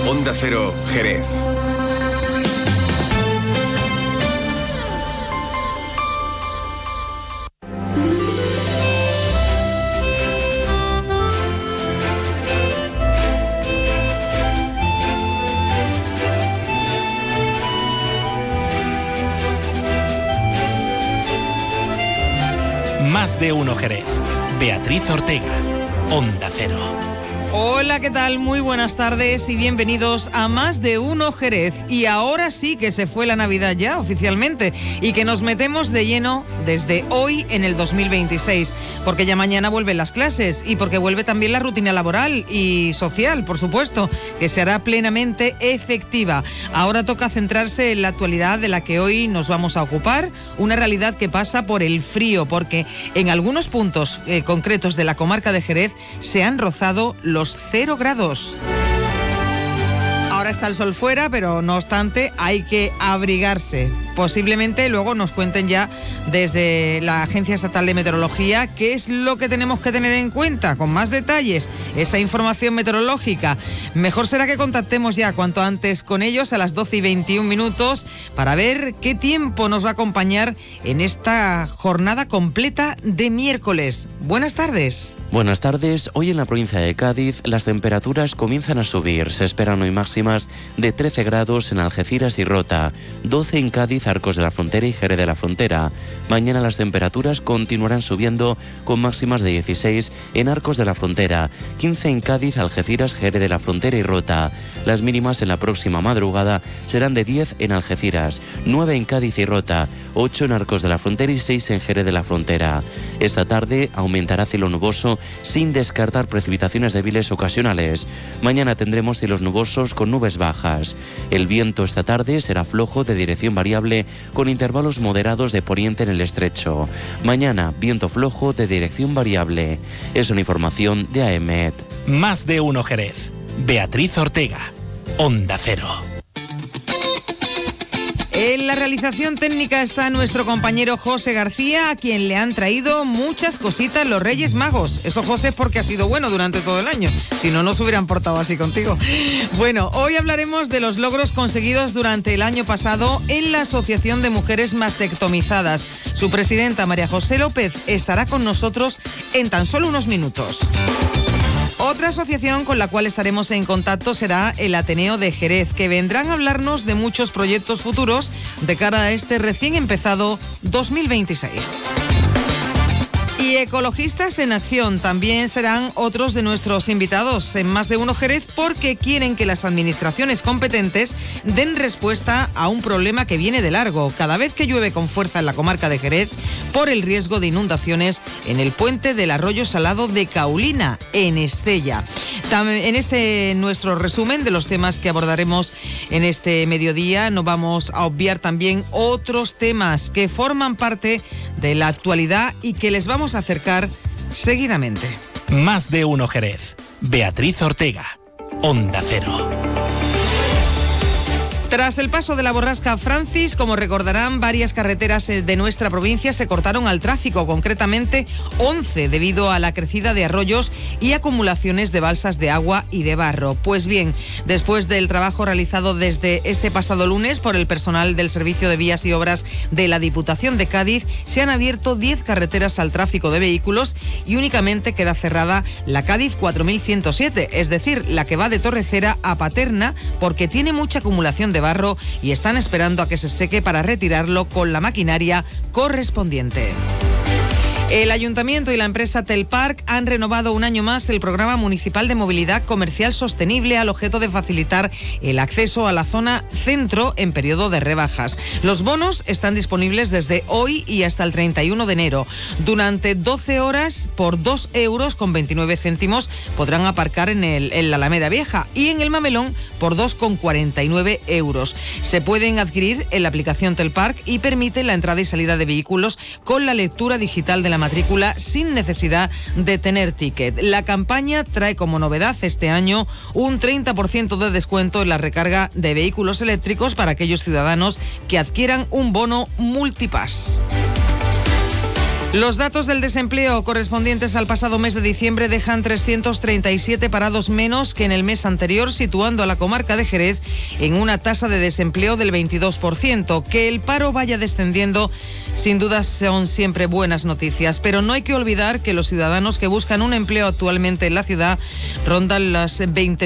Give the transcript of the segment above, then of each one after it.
Onda Cero, Jerez. Más de uno Jerez. Beatriz Ortega, Onda Cero. Hola, ¿qué tal? Muy buenas tardes y bienvenidos a Más de uno Jerez. Y ahora sí que se fue la Navidad ya oficialmente y que nos metemos de lleno desde hoy en el 2026, porque ya mañana vuelven las clases y porque vuelve también la rutina laboral y social, por supuesto, que se hará plenamente efectiva. Ahora toca centrarse en la actualidad de la que hoy nos vamos a ocupar, una realidad que pasa por el frío, porque en algunos puntos concretos de la comarca de Jerez se han rozado los 0 grados. Ahora está el sol fuera, pero no obstante hay que abrigarse. Posiblemente luego nos cuenten ya desde la Agencia Estatal de Meteorología qué es lo que tenemos que tener en cuenta, con más detalles, esa información meteorológica. Mejor será que contactemos ya cuanto antes con ellos a las 12:21 para ver qué tiempo nos va a acompañar en esta jornada completa de miércoles. Buenas tardes. Buenas tardes. Hoy en la provincia de Cádiz las temperaturas comienzan a subir. Se esperan hoy máximas de 13 grados en Algeciras y Rota, 12 en Cádiz, Arcos de la Frontera y Jerez de la Frontera. Mañana las temperaturas continuarán subiendo con máximas de 16 en Arcos de la Frontera, 15 en Cádiz, Algeciras, Jerez de la Frontera y Rota. Las mínimas en la próxima madrugada serán de 10 en Algeciras, 9 en Cádiz y Rota, 8 en Arcos de la Frontera y 6 en Jerez de la Frontera. Esta tarde aumentará cielo nuboso sin descartar precipitaciones débiles ocasionales. Mañana tendremos cielos nubosos con nubes bajas. El viento esta tarde será flojo de dirección variable con intervalos moderados de poniente en el estrecho. Mañana viento flojo de dirección variable. Es una información de AEMET. Más de uno Jerez. Beatriz Ortega, Onda Cero. En la realización técnica está nuestro compañero José García, a quien le han traído muchas cositas los Reyes Magos. Eso, José, es porque ha sido bueno durante todo el año. Si no, no se hubieran portado así contigo. Bueno, hoy hablaremos de los logros conseguidos durante el año pasado en la Asociación de Mujeres Mastectomizadas. Su presidenta, María José López, estará con nosotros en tan solo unos minutos. Otra asociación con la cual estaremos en contacto será el Ateneo de Jerez, que vendrán a hablarnos de muchos proyectos futuros de cara a este recién empezado 2026. Y Ecologistas en Acción también serán otros de nuestros invitados en Más de uno Jerez, porque quieren que las administraciones competentes den respuesta a un problema que viene de largo cada vez que llueve con fuerza en la comarca de Jerez por el riesgo de inundaciones en el puente del arroyo salado de Caulina, en Estella. En nuestro resumen de los temas que abordaremos en este mediodía, no vamos a obviar también otros temas que forman parte de la actualidad y que les vamos a acercar seguidamente. Más de uno Jerez. Beatriz Ortega, Onda Cero. Tras el paso de la borrasca Francis, como recordarán, varias carreteras de nuestra provincia se cortaron al tráfico, concretamente 11, debido a la crecida de arroyos y acumulaciones de balsas de agua y de barro. Pues bien, después del trabajo realizado desde este pasado lunes por el personal del Servicio de Vías y Obras de la Diputación de Cádiz, se han abierto 10 carreteras al tráfico de vehículos y únicamente queda cerrada la Cádiz 4107, es decir, la que va de Torrecera a Paterna, porque tiene mucha acumulación de barro y están esperando a que se seque para retirarlo con la maquinaria correspondiente. El Ayuntamiento y la empresa Telparc han renovado un año más el programa municipal de movilidad comercial sostenible al objeto de facilitar el acceso a la zona centro en periodo de rebajas. Los bonos están disponibles desde hoy y hasta el 31 de enero. Durante 12 horas por 2,29 euros podrán aparcar en la Alameda Vieja y en el Mamelón por 2,49 euros. Se pueden adquirir en la aplicación Telparc y permite la entrada y salida de vehículos con la lectura digital de la matrícula sin necesidad de tener ticket. La campaña trae como novedad este año un 30% de descuento en la recarga de vehículos eléctricos para aquellos ciudadanos que adquieran un bono multipass. Los datos del desempleo correspondientes al pasado mes de diciembre dejan 337 parados menos que en el mes anterior, situando a la comarca de Jerez en una tasa de desempleo del 22%. Que el paro vaya descendiendo, sin duda son siempre buenas noticias, pero no hay que olvidar que los ciudadanos que buscan un empleo actualmente en la ciudad rondan las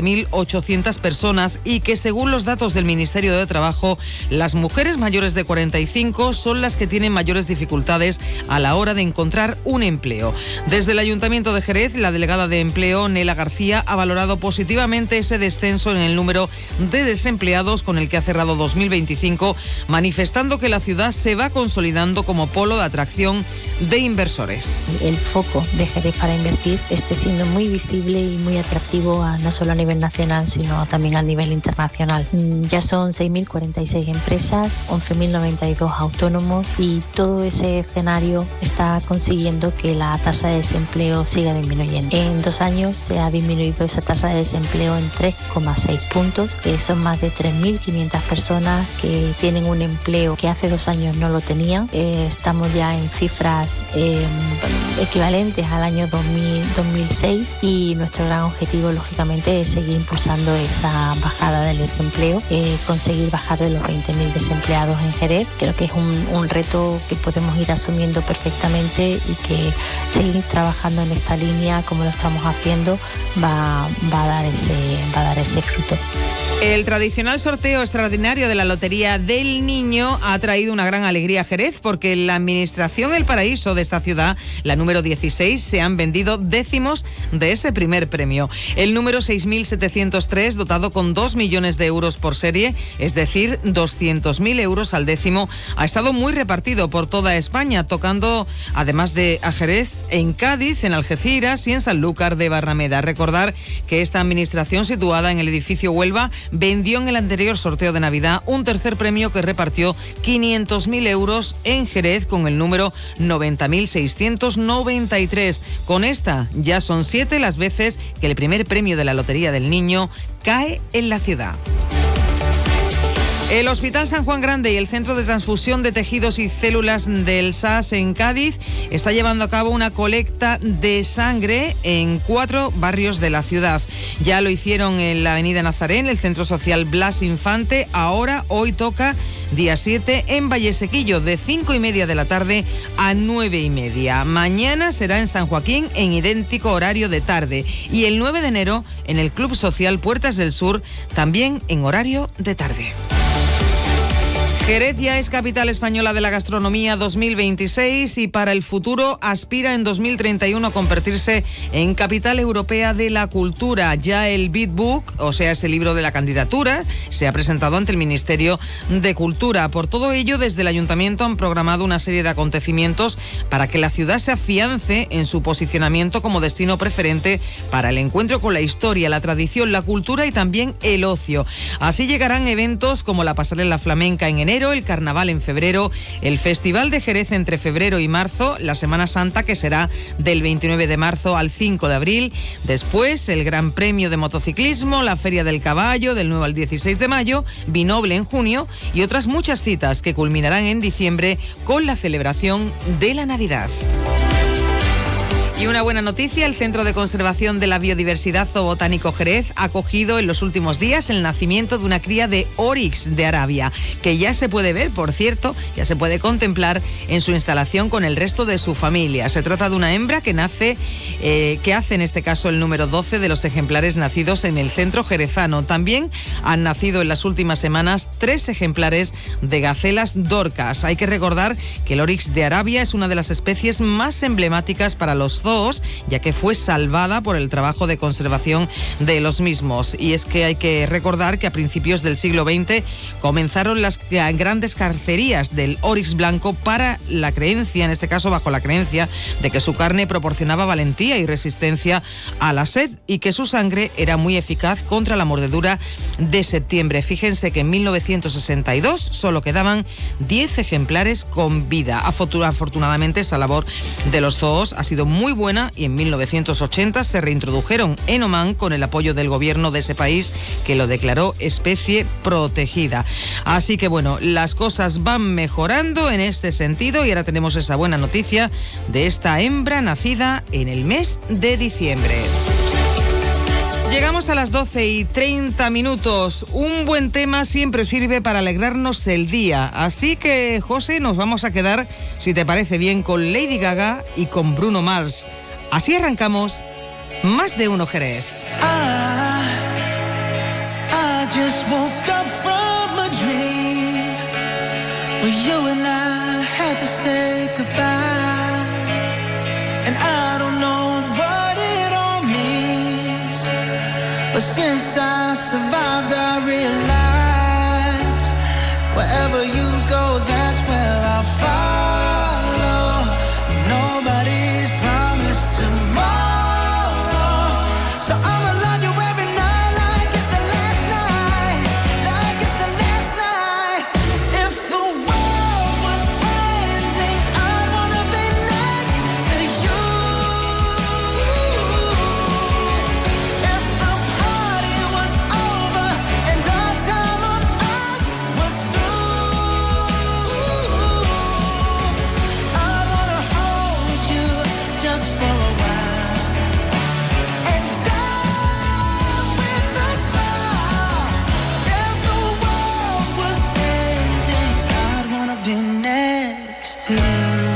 20.800 personas y que, según los datos del Ministerio de Trabajo, las mujeres mayores de 45 son las que tienen mayores dificultades a la hora de encontrar un empleo. Desde el Ayuntamiento de Jerez, la delegada de Empleo, Nela García, ha valorado positivamente ese descenso en el número de desempleados con el que ha cerrado 2025, manifestando que la ciudad se va consolidando como polo de atracción de inversores. El foco de Jerez para invertir esté siendo muy visible y muy atractivo no solo a nivel nacional, sino también a nivel internacional. Ya son 6.046 empresas, 11.092 autónomos y todo ese escenario está consiguiendo que la tasa de desempleo siga disminuyendo. En 2 años se ha disminuido esa tasa de desempleo en 3,6 puntos. Son más de 3.500 personas que tienen un empleo que hace 2 años no lo tenían. Estamos ya en cifras equivalentes al año 2006 y nuestro gran objetivo, lógicamente, es seguir impulsando esa bajada del desempleo, conseguir bajar de los 20.000 desempleados en Jerez. Creo que es un reto que podemos ir asumiendo perfectamente y que seguir trabajando en esta línea como lo estamos haciendo va a dar ese fruto. El tradicional sorteo extraordinario de la Lotería del Niño ha traído una gran alegría a Jerez porque en la Administración El Paraíso de esta ciudad, la número 16, se han vendido décimos de ese primer premio. El número 6.703, dotado con 2 millones de euros por serie, es decir, 200.000 euros al décimo, ha estado muy repartido por toda España, tocando, además de a Jerez, en Cádiz, en Algeciras y en Sanlúcar de Barrameda. Recordar que esta administración, situada en el edificio Huelva, vendió en el anterior sorteo de Navidad un tercer premio que repartió 500.000 euros en Jerez con el número 90.693. Con esta ya son 7 las veces que el primer premio de la Lotería del Niño cae en la ciudad. El Hospital San Juan Grande y el Centro de Transfusión de Tejidos y Células del SAS en Cádiz está llevando a cabo una colecta de sangre en 4 barrios de la ciudad. Ya lo hicieron en la Avenida Nazaré, en el Centro Social Blas Infante. Hoy toca día 7 en Vallesequillo, de 5:30 de la tarde a 9:30. Mañana será en San Joaquín en idéntico horario de tarde y el 9 de enero en el Club Social Puertas del Sur, también en horario de tarde. Jerez ya es capital española de la gastronomía 2026 y para el futuro aspira en 2031 a convertirse en capital europea de la cultura. Ya el Big Book, o sea, ese libro de la candidatura, se ha presentado ante el Ministerio de Cultura. Por todo ello, desde el Ayuntamiento han programado una serie de acontecimientos para que la ciudad se afiance en su posicionamiento como destino preferente para el encuentro con la historia, la tradición, la cultura y también el ocio. Así llegarán eventos como la pasarela flamenca en enero, el carnaval en febrero, el Festival de Jerez entre febrero y marzo, la Semana Santa, que será del 29 de marzo al 5 de abril, después el Gran Premio de Motociclismo, la Feria del Caballo del 9 al 16 de mayo, Vinoble en junio y otras muchas citas que culminarán en diciembre con la celebración de la Navidad. Y una buena noticia, el Centro de Conservación de la Biodiversidad Zoobotánico Jerez ha acogido en los últimos días el nacimiento de una cría de Oryx de Arabia, que ya se puede ver, por cierto, ya se puede contemplar en su instalación con el resto de su familia. Se trata de una hembra que hace en este caso el número 12 de los ejemplares nacidos en el centro jerezano. También han nacido en las últimas semanas 3 ejemplares de gacelas dorcas. Hay que recordar que el Oryx de Arabia es una de las especies más emblemáticas para los zoos, ya que fue salvada por el trabajo de conservación de los mismos. Y es que hay que recordar que a principios del siglo XX comenzaron las grandes cacerías del Oryx blanco para la creencia, en este caso bajo la creencia, de que su carne proporcionaba valentía y resistencia a la sed y que su sangre era muy eficaz contra la mordedura de septiembre. Fíjense que en 1962 solo quedaban 10 ejemplares con vida. Afortunadamente esa labor de los zoos ha sido muy buena y en 1980 se reintrodujeron en Omán con el apoyo del gobierno de ese país, que lo declaró especie protegida. Así que bueno, las cosas van mejorando en este sentido y ahora tenemos esa buena noticia de esta hembra nacida en el mes de diciembre. Llegamos a las 12:30. Un buen tema siempre sirve para alegrarnos el día. Así que, José, nos vamos a quedar, si te parece bien, con Lady Gaga y con Bruno Mars. Así arrancamos Más de Uno Jerez. I just woke up from a dream where you and I had to say goodbye, and I don't know what it all means, but since I survived I realized wherever you go, that's where I'll follow. Nobody's promised tomorrow, so I'ma love you every night like it's the last night, like it's the last night. If the world was ending, I'd wanna be next to you. If the party was over and our time on earth was through, I'd wanna hold you just for a while and die with a smile. If the world was ending, I'd wanna be next to you.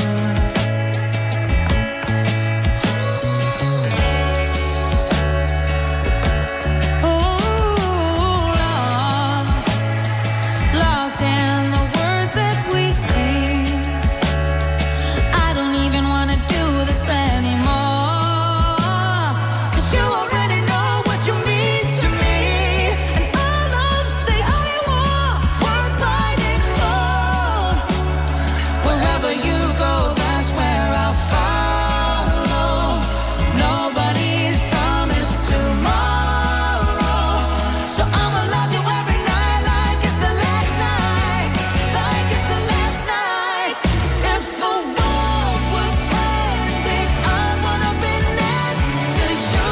Lost in the words that we scream. I don't even wanna do this anymore, 'cause you already know what you mean to me, and our love's the only war worth fighting for. Wherever you go, that's where I'll follow. Nobody's promised tomorrow, so I'ma love you every night like it's the last night, like it's the last night. If the world was ending, I'd wanna be next to you.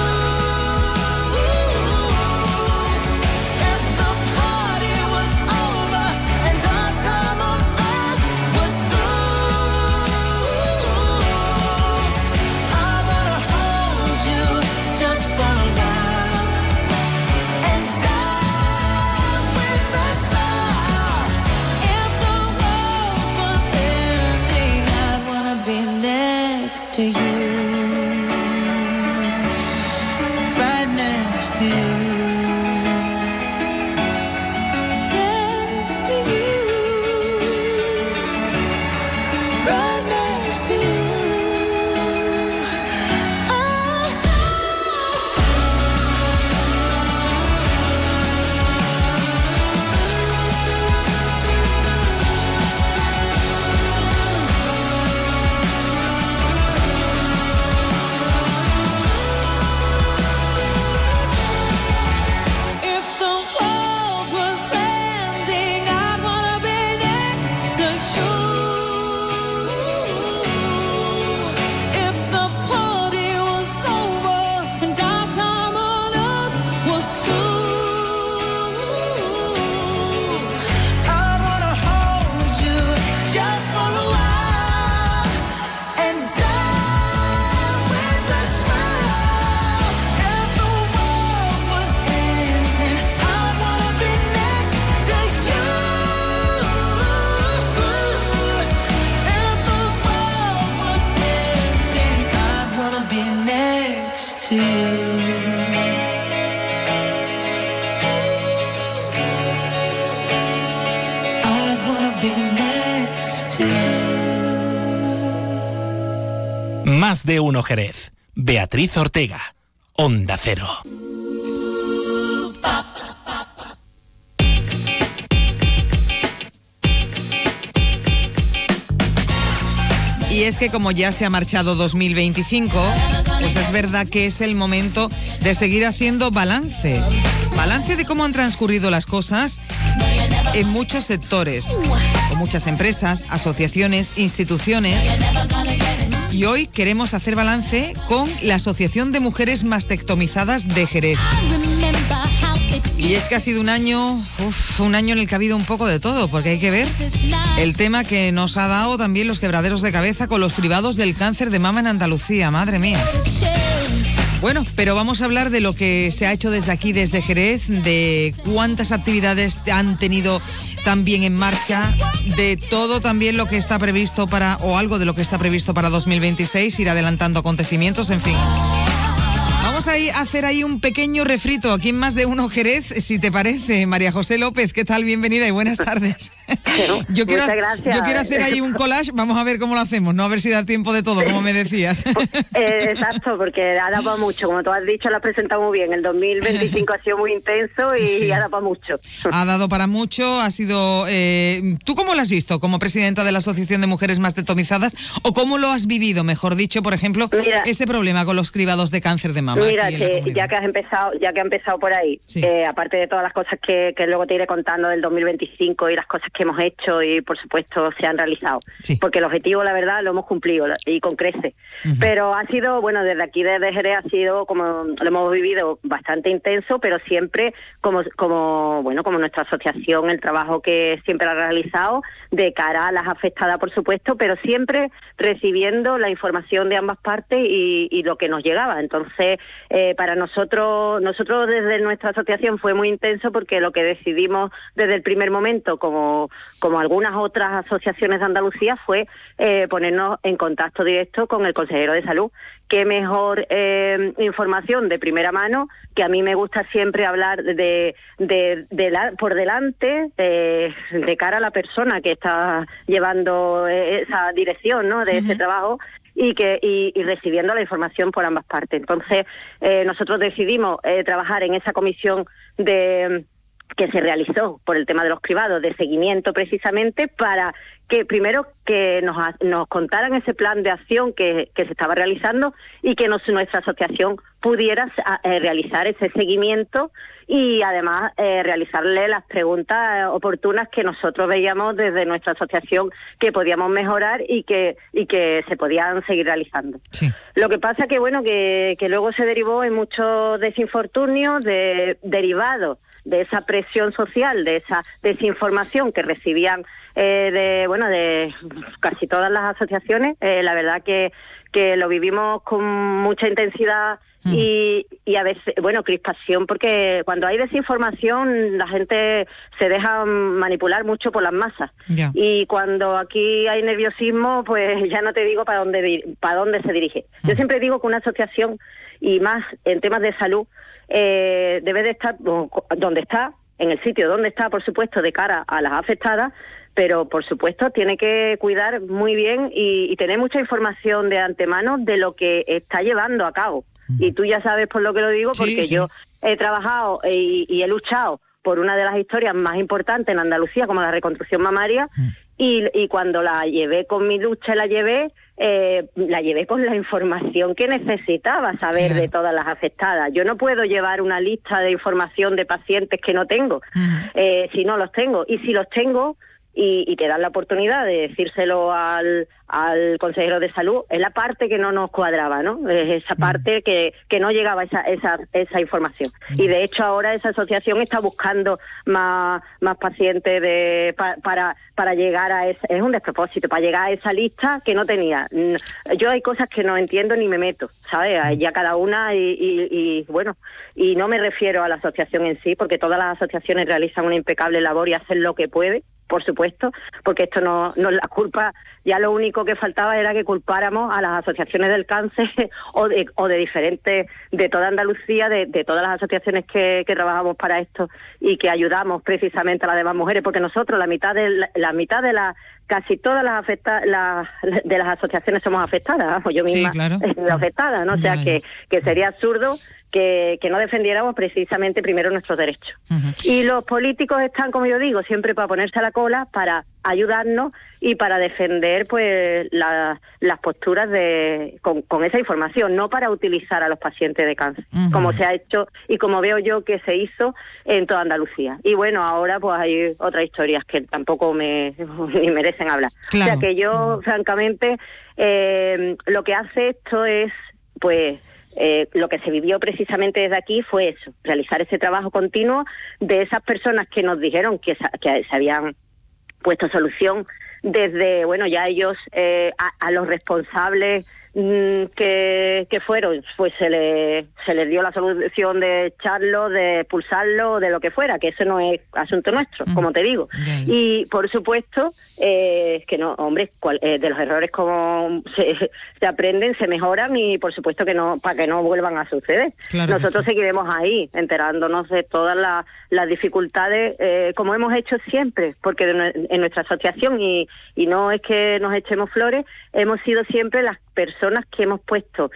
If the party was over and our time on earth was through, I'd wanna hold you just for a while and die with a smile. If the world was ending, I'd wanna be next to you, right next to you, next to you, right next to you. If the world was ending, I'd wanna be next to you. If the party was over and our time on earth was through, I'd wanna hold you just for a while and die with a smile. If the world was ending, I'd wanna be next to you. If the world was ending, I'd wanna be next to you. I'd wanna be next to you. Más de Uno Jerez. Beatriz Ortega. Onda Cero. Y es que como ya se ha marchado 2025, pues es verdad que es el momento de seguir haciendo balance. Balance de cómo han transcurrido las cosas en muchos sectores, con muchas empresas, asociaciones, instituciones. Y hoy queremos hacer balance con la Asociación de Mujeres Mastectomizadas de Jerez. Y es que ha sido un año en el que ha habido un poco de todo, porque hay que ver el tema que nos ha dado también los quebraderos de cabeza con los cribados del cáncer de mama en Andalucía, madre mía. Bueno, pero vamos a hablar de lo que se ha hecho desde aquí, desde Jerez, de cuántas actividades han tenido también en marcha, de todo también lo que está previsto o algo de lo que está previsto para 2026, ir adelantando acontecimientos, en fin. Vamos a hacer ahí un pequeño refrito aquí en Más de Uno Jerez, si te parece. María José López, ¿qué tal? Bienvenida y buenas tardes. Muchas gracias. Yo quiero hacer ahí un collage, vamos a ver cómo lo hacemos, no a ver si da tiempo de todo, como me decías. Exacto, porque ha dado para mucho, como tú has dicho, lo has presentado muy bien. El 2025 ha sido muy intenso y sí, ha dado para mucho. Ha dado para mucho, ha sido... ¿Tú cómo lo has visto como presidenta de la Asociación de Mujeres Mastectomizadas? ¿O cómo lo has vivido, mejor dicho, por ejemplo, ese problema con los cribados de cáncer de mama? Mira, que ya que ha empezado por ahí, sí. Aparte de todas las cosas que luego te iré contando del 2025 y las cosas que hemos hecho y por supuesto se han realizado, sí. Porque el objetivo, la verdad, lo hemos cumplido y con creces. Pero ha sido, bueno, desde aquí desde Jerez ha sido, como lo hemos vivido, bastante intenso, pero siempre como nuestra asociación, el trabajo que siempre ha realizado de cara a las afectadas, por supuesto, pero siempre recibiendo la información de ambas partes y lo que nos llegaba. Entonces, para nosotros desde nuestra asociación fue muy intenso, porque lo que decidimos desde el primer momento, como algunas otras asociaciones de Andalucía, fue ponernos en contacto directo con el consejero de salud. Qué mejor información de primera mano, que a mí me gusta siempre hablar por delante, de cara a la persona que está llevando esa dirección, ¿no?, de ese trabajo, y recibiendo la información por ambas partes. Entonces, nosotros decidimos trabajar en esa comisión que se realizó por el tema de los cribados, de seguimiento precisamente, para que primero que nos contaran ese plan de acción que se estaba realizando y que nuestra asociación pudiera realizar ese seguimiento y además realizarle las preguntas oportunas que nosotros veíamos desde nuestra asociación que podíamos mejorar y que se podían seguir realizando. Sí. Lo que pasa que luego se derivó en muchos desinfortunios derivados de esa presión social, de esa desinformación que recibían de casi todas las asociaciones. La verdad que lo vivimos con mucha intensidad y a veces, crispación, porque cuando hay desinformación la gente se deja manipular mucho por las masas. Yeah. Y cuando aquí hay nerviosismo, pues ya no te digo para dónde se dirige. Yo siempre digo que una asociación, y más en temas de salud, debe de estar donde está, en el sitio donde está, por supuesto, de cara a las afectadas, pero por supuesto tiene que cuidar muy bien y tener mucha información de antemano de lo que está llevando a cabo. Y tú ya sabes por lo que lo digo, porque sí. Yo he trabajado y he luchado por una de las historias más importantes en Andalucía, como la reconstrucción mamaria, y cuando la llevé con mi lucha, la llevé con la información que necesitaba saber de todas las afectadas. Yo no puedo llevar una lista de información de pacientes que no tengo, si no los tengo. Y si los tengo y te dan la oportunidad de decírselo al consejero de salud, es la parte que no nos cuadraba, ¿no? Es esa parte que no llegaba esa información. Y de hecho ahora esa asociación está buscando más pacientes para llegar a esa, es un despropósito, para llegar a esa lista que no tenía. Yo hay cosas que no entiendo ni me meto, ¿sabes? Ya cada una y no me refiero a la asociación en sí, porque todas las asociaciones realizan una impecable labor y hacen lo que puede, por supuesto, porque esto no es la culpa. Ya lo único que faltaba era que culpáramos a las asociaciones del cáncer o de diferentes, de toda Andalucía, de todas las asociaciones que trabajamos para esto y que ayudamos precisamente a las demás mujeres, porque nosotros casi todas de las asociaciones somos afectadas, yo misma he sido afectada, ¿no? O sea que sería absurdo que no defendiéramos precisamente primero nuestros derechos. Y los políticos están, como yo digo, siempre para ponerse a la cola, para ayudarnos y para defender pues las posturas con esa información, no para utilizar a los pacientes de cáncer, como se ha hecho y como veo yo que se hizo en toda Andalucía. Y bueno, ahora pues hay otras historias que tampoco ni merecen hablar. Claro. O sea que yo, francamente, lo que hace esto es, pues, lo que se vivió precisamente desde aquí fue eso, realizar ese trabajo continuo de esas personas que nos dijeron que se habían puesto solución desde, bueno, ya ellos a los responsables que fueron, pues se les dio la solución de echarlo, de expulsarlo, de lo que fuera, que eso no es asunto nuestro, como te digo. Y por supuesto que no, hombre, de los errores como se aprenden, se mejoran y por supuesto que no, para que no vuelvan a suceder. Claro. Nosotros seguiremos ahí enterándonos de todas las dificultades, como hemos hecho siempre, porque en nuestra asociación, y no es que nos echemos flores, hemos sido siempre las personas que hemos puesto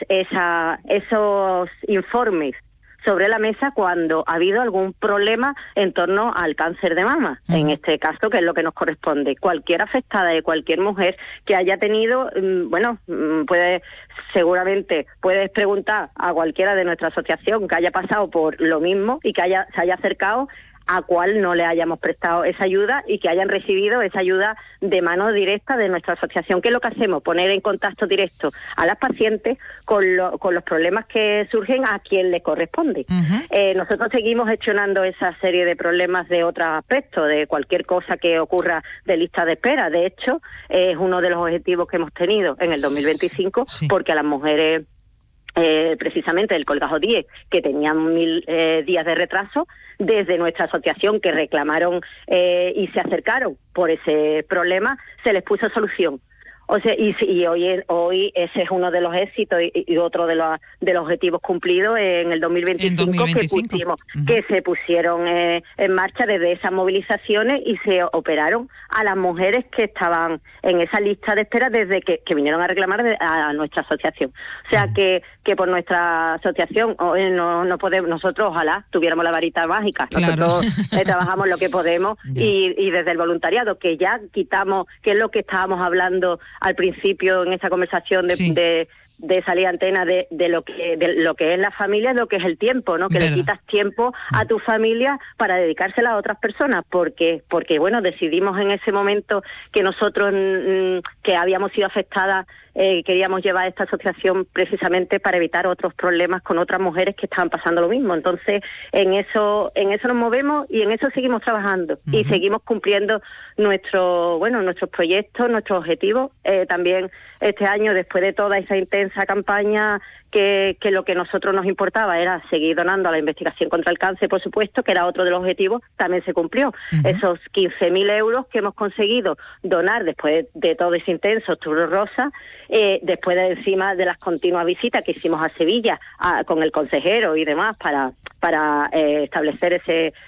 esos informes sobre la mesa cuando ha habido algún problema en torno al cáncer de mama, en este caso, que es lo que nos corresponde. Cualquier afectada de cualquier mujer que haya tenido, seguramente puedes preguntar a cualquiera de nuestra asociación que haya pasado por lo mismo y que se haya acercado a cual no le hayamos prestado esa ayuda y que hayan recibido esa ayuda de mano directa de nuestra asociación. ¿Qué es lo que hacemos? Poner en contacto directo a las pacientes con los problemas que surgen a quien le corresponde. Nosotros seguimos gestionando esa serie de problemas de otros aspectos, de cualquier cosa que ocurra de lista de espera. De hecho, es uno de los objetivos que hemos tenido en el 2025, porque a las mujeres precisamente del Colgajo 10, que tenían 1000 días de retraso, desde nuestra asociación que reclamaron y se acercaron por ese problema, se les puso solución. O sea, y hoy ese es uno de los éxitos y otro de los objetivos cumplidos en el 2025, que se pusieron en marcha desde esas movilizaciones y se operaron a las mujeres que estaban en esa lista de espera desde que vinieron a reclamar a nuestra asociación. O sea, que por nuestra asociación no podemos, nosotros ojalá tuviéramos la varita mágica. Nosotros trabajamos lo que podemos y desde el voluntariado, que ya quitamos, que es lo que estábamos hablando al principio en esa conversación de salir a antena de lo que es la familia, lo que es el tiempo, ¿no? Que le quitas tiempo a tu familia para dedicársela a otras personas, porque bueno, decidimos en ese momento que nosotros que habíamos sido afectadas, queríamos llevar esta asociación precisamente para evitar otros problemas con otras mujeres que estaban pasando lo mismo. Entonces, en eso nos movemos y en eso seguimos trabajando y seguimos cumpliendo nuestros proyectos, nuestros objetivos. También este año, después de toda esa intensa campaña, que lo que a nosotros nos importaba era seguir donando a la investigación contra el cáncer, por supuesto, que era otro de los objetivos, también se cumplió. Esos 15.000 euros que hemos conseguido donar después de todo ese intenso Tour Rosa, después de encima de las continuas visitas que hicimos a Sevilla con el consejero y demás para establecer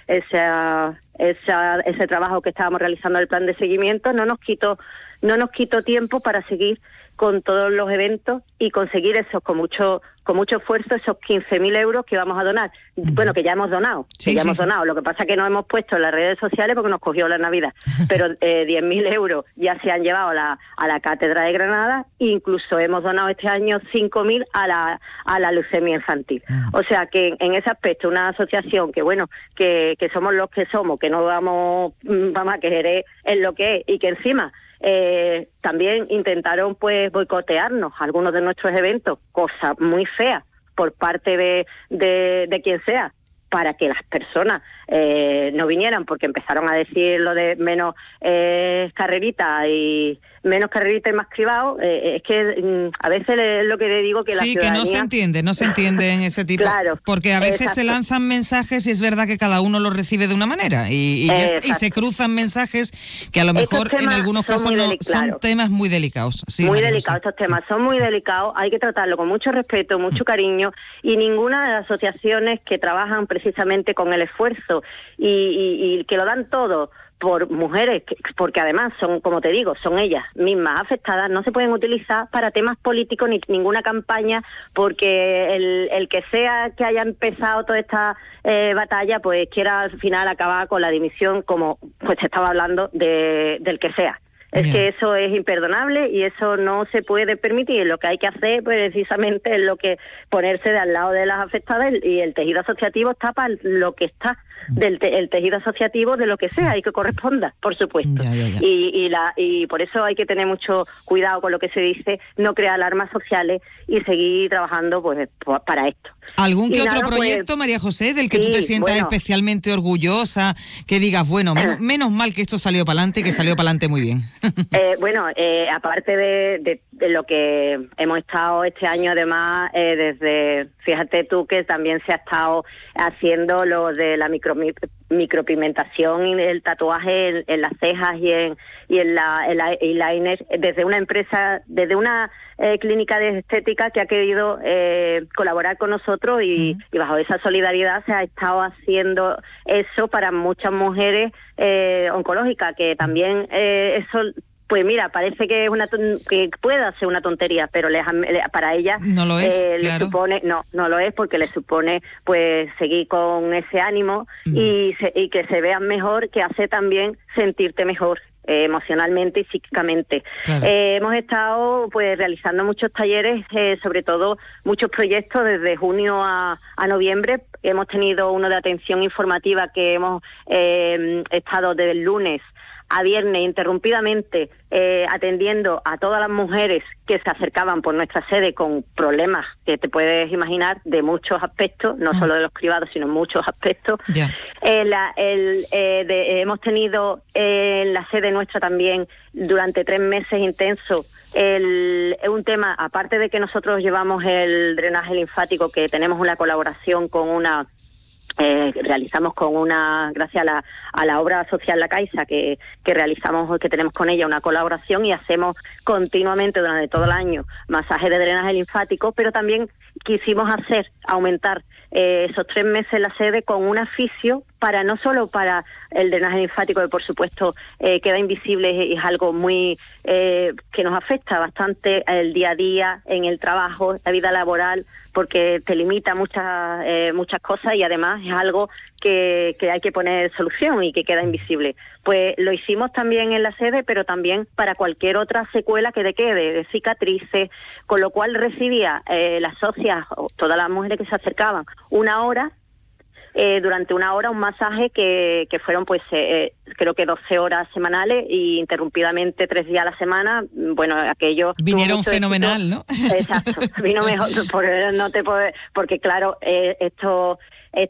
ese trabajo que estábamos realizando en el plan de seguimiento, no nos quitó tiempo para seguir con todos los eventos y conseguir esos con mucho esfuerzo, esos 15.000 euros que vamos a donar. Bueno, que ya hemos donado, donado. Lo que pasa es que no hemos puesto en las redes sociales porque nos cogió la Navidad. Pero 10.000 euros ya se han llevado a la Cátedra de Granada, incluso hemos donado este año 5.000 a la leucemia infantil. O sea que en ese aspecto una asociación que bueno, que somos los que somos, que no vamos a querer en lo que es y que encima también intentaron pues boicotearnos algunos de nuestros eventos, cosa muy fea por parte de quien sea, para que las personas no vinieran, porque empezaron a decir lo de menos carrerita y más cribado. Es que a veces es lo que le digo, que la ciudadanía... que no se entiende en ese tipo, porque a veces se lanzan mensajes y es verdad que cada uno los recibe de una manera y se cruzan mensajes que a lo mejor en algunos casos son temas muy delicados. Muy delicados, estos temas son muy delicados, hay que tratarlo con mucho respeto, mucho cariño, y ninguna de las asociaciones que trabajan precisamente con el esfuerzo y que lo dan todo por mujeres, porque además son, como te digo, son ellas mismas afectadas, no se pueden utilizar para temas políticos ni ninguna campaña, porque el que sea que haya empezado toda esta batalla, pues quiera al final acabar con la dimisión, como pues se estaba hablando del que sea. Es que eso es imperdonable y eso no se puede permitir. Lo que hay que hacer precisamente es lo que ponerse de al lado de las afectadas, y el tejido asociativo está para lo que está, el tejido asociativo de lo que sea y que corresponda, por supuesto. Y por eso hay que tener mucho cuidado con lo que se dice, no crear alarmas sociales y seguir trabajando pues para esto. ¿Algún que otro proyecto, María José, del que tú te sientas especialmente orgullosa, que digas, bueno, menos mal que esto salió para adelante, que salió para adelante muy bien? Aparte de lo que hemos estado este año, además, desde, fíjate tú que también se ha estado haciendo lo de la micropigmentación y el tatuaje en las cejas y en el eyeliner, desde una empresa, desde una clínica de estética que ha querido colaborar con nosotros y bajo esa solidaridad se ha estado haciendo eso para muchas mujeres oncológicas, que también eso, pues mira, parece que es que pueda ser una tontería, pero para ellas no lo es, claro. supone, no lo es, porque les supone pues seguir con ese ánimo y que se vean mejor, que hace también sentirte mejor emocionalmente y psíquicamente. Claro. Hemos estado pues realizando muchos talleres, sobre todo muchos proyectos desde junio a noviembre. Hemos tenido uno de atención informativa que hemos estado desde el lunes a viernes interrumpidamente atendiendo a todas las mujeres que se acercaban por nuestra sede con problemas que te puedes imaginar de muchos aspectos, no solo de los cribados, sino muchos aspectos. Hemos tenido en la sede nuestra también durante 3 meses intensos un tema, aparte de que nosotros llevamos el drenaje linfático, que tenemos una colaboración con una realizamos gracias a la obra social La Caixa que realizamos, que tenemos con ella una colaboración, y hacemos continuamente durante todo el año masaje de drenaje linfático, pero también quisimos aumentar esos 3 meses en la sede con una fisio, para no solo para el drenaje linfático, que por supuesto queda invisible y es algo muy que nos afecta bastante el día a día, en el trabajo, la vida laboral, porque te limita muchas cosas, y además es algo que hay que poner solución y que queda invisible. Pues lo hicimos también en la sede, pero también para cualquier otra secuela que te quede, de cicatrices, con lo cual recibía las socias, todas las mujeres que se acercaban, una hora, durante una hora, un masaje que fueron pues creo que 12 horas semanales y interrumpidamente 3 días a la semana. Bueno, aquello vinieron fenomenal, ¿no? Exacto, vino mejor, porque claro, estos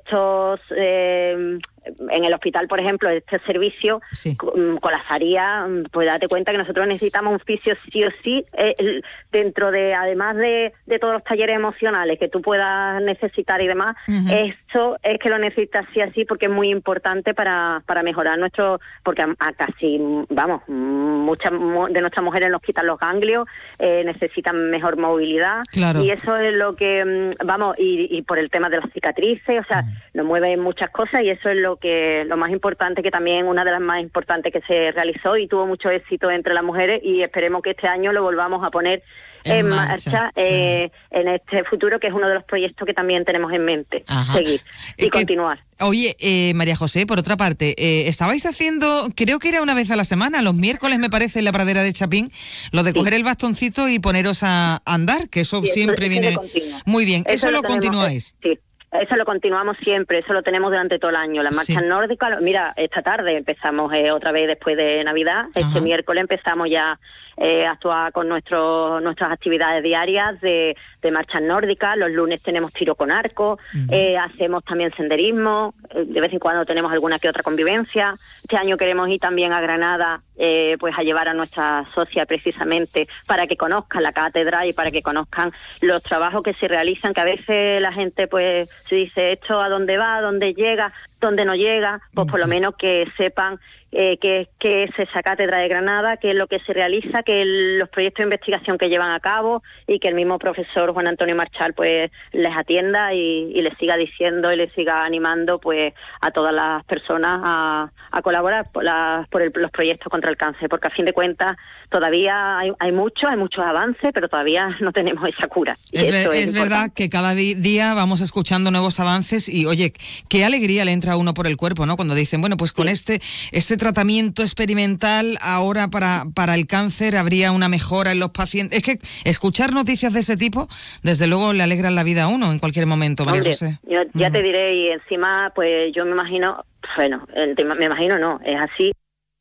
en el hospital, por ejemplo, este servicio colapsaría. Pues date cuenta que nosotros necesitamos un fisio sí o sí, dentro de, además de todos los talleres emocionales que tú puedas necesitar y demás. Esto es que lo necesitas sí o sí, porque es muy importante para mejorar porque a casi, vamos, muchas de nuestras mujeres nos quitan los ganglios, necesitan mejor movilidad, claro. Y eso es lo que, y por el tema de las cicatrices, o sea, nos mueven muchas cosas, y eso es lo más importante, que también una de las más importantes que se realizó y tuvo mucho éxito entre las mujeres, y esperemos que este año lo volvamos a poner en marcha en este futuro, que es uno de los proyectos que también tenemos en mente. Seguir y continuar. Oye, María José, por otra parte, estabais haciendo, creo que era una vez a la semana, los miércoles me parece, en la pradera de Chapín, lo de coger el bastoncito y poneros a andar, que eso siempre viene muy bien. ¿Eso lo continuáis? Sí. Eso lo continuamos siempre, eso lo tenemos durante todo el año. Las marchas nórdicas, mira, esta tarde empezamos otra vez después de Navidad. Este miércoles empezamos ya a actuar con nuestras actividades diarias de marchas nórdicas. Los lunes tenemos tiro con arco, hacemos también senderismo, de vez en cuando tenemos alguna que otra convivencia. Este año queremos ir también a Granada, pues a llevar a nuestra socia precisamente para que conozcan la cátedra y para que conozcan los trabajos que se realizan, que a veces la gente pues se dice, ¿esto a dónde va, a dónde llega? donde no llega, pues por lo menos que sepan qué es esa cátedra de Granada, qué es lo que se realiza, qué los proyectos de investigación que llevan a cabo, y que el mismo profesor Juan Antonio Marchal pues les atienda y les siga diciendo y les siga animando pues a todas las personas a colaborar por los proyectos contra el cáncer, porque a fin de cuentas todavía hay muchos avances, pero todavía no tenemos esa cura. Es verdad que cada día vamos escuchando nuevos avances y, oye, qué alegría le entra a uno por el cuerpo, ¿no? Cuando dicen, bueno, pues con este tratamiento experimental ahora para el cáncer habría una mejora en los pacientes. Es que escuchar noticias de ese tipo, desde luego, le alegran la vida a uno en cualquier momento, María José. Yo ya te diré, y encima, pues yo me imagino, bueno, me imagino no, es así.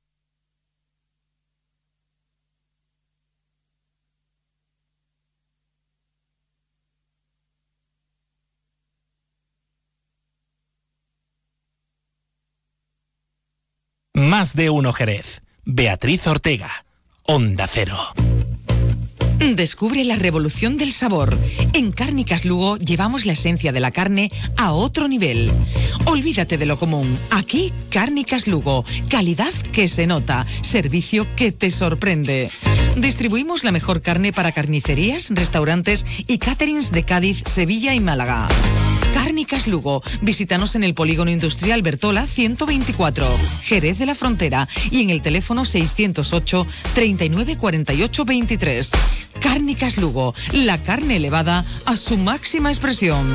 Más de uno Jerez. Beatriz Ortega. Onda Cero. Descubre la revolución del sabor. En Cárnicas Lugo llevamos la esencia de la carne a otro nivel. Olvídate de lo común. Aquí, Cárnicas Lugo. Calidad que se nota. Servicio que te sorprende. Distribuimos la mejor carne para carnicerías, restaurantes y caterings de Cádiz, Sevilla y Málaga. Cárnicas Lugo. Visítanos en el Polígono Industrial Bertola 124, Jerez de la Frontera, y en el teléfono 608 39 48 23. Cárnicas Lugo. La carne elevada a su máxima expresión.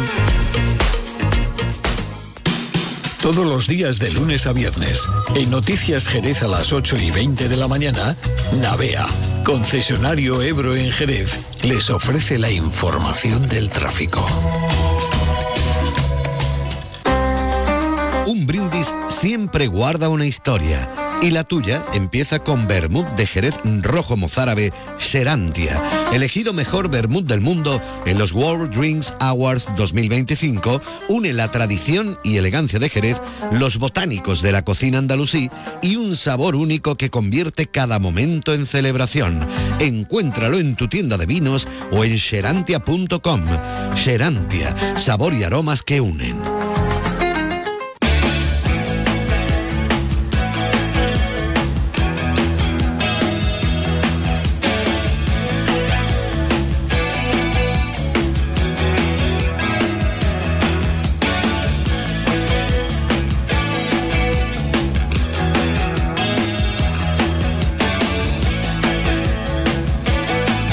Todos los días de lunes a viernes, en Noticias Jerez a las 8:20 de la mañana, Navea, concesionario Ebro en Jerez, les ofrece la información del tráfico. Un brindis siempre guarda una historia, y la tuya empieza con vermut de Jerez rojo mozárabe Xerantia, elegido mejor vermut del mundo en los World Drinks Awards 2025. Une la tradición y elegancia de Jerez, los botánicos de la cocina andalusí y un sabor único que convierte cada momento en celebración. Encuéntralo en tu tienda de vinos o en xerantia.com. Xerantia, sabor y aromas que unen.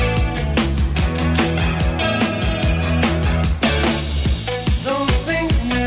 Don't think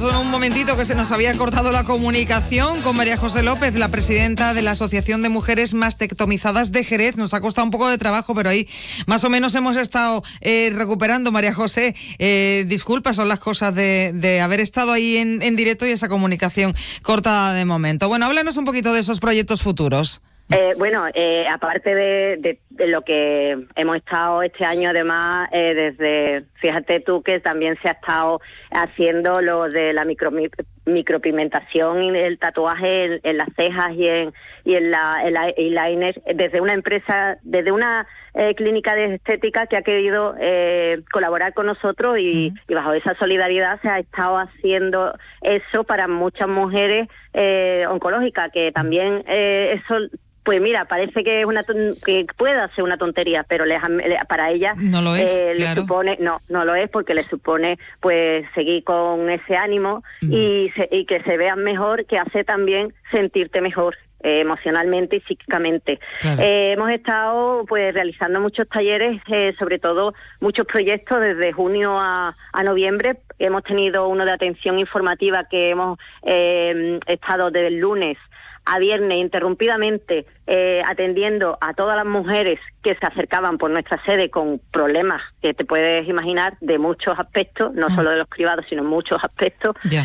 solo un momentito que se nos había cortado la comunicación con María José López, la presidenta de la Asociación de Mujeres Mastectomizadas de Jerez. Nos ha costado un poco de trabajo, pero ahí más o menos hemos estado recuperando. María José, disculpas, son las cosas de haber estado ahí en directo y esa comunicación cortada de momento. Bueno, háblanos un poquito de esos proyectos futuros. Aparte de lo que hemos estado este año, además, fíjate tú que también se ha estado haciendo lo de la micropigmentación y el tatuaje en las cejas y en la eyeliner, desde una empresa, desde una clínica de estética que ha querido colaborar con nosotros y bajo esa solidaridad se ha estado haciendo eso para muchas mujeres oncológicas, que también eso... Pues mira, parece que que pueda ser una tontería, pero para ella no lo es, le supone, no lo es, porque le supone pues seguir con ese ánimo y que se vean mejor, que hace también sentirte mejor emocionalmente y psíquicamente. Claro. Hemos estado pues realizando muchos talleres, sobre todo muchos proyectos desde junio a noviembre. Hemos tenido uno de atención informativa que hemos estado desde el lunes a viernes interrumpidamente atendiendo a todas las mujeres que se acercaban por nuestra sede con problemas que te puedes imaginar de muchos aspectos, no solo de los cribados, sino muchos aspectos. Yeah.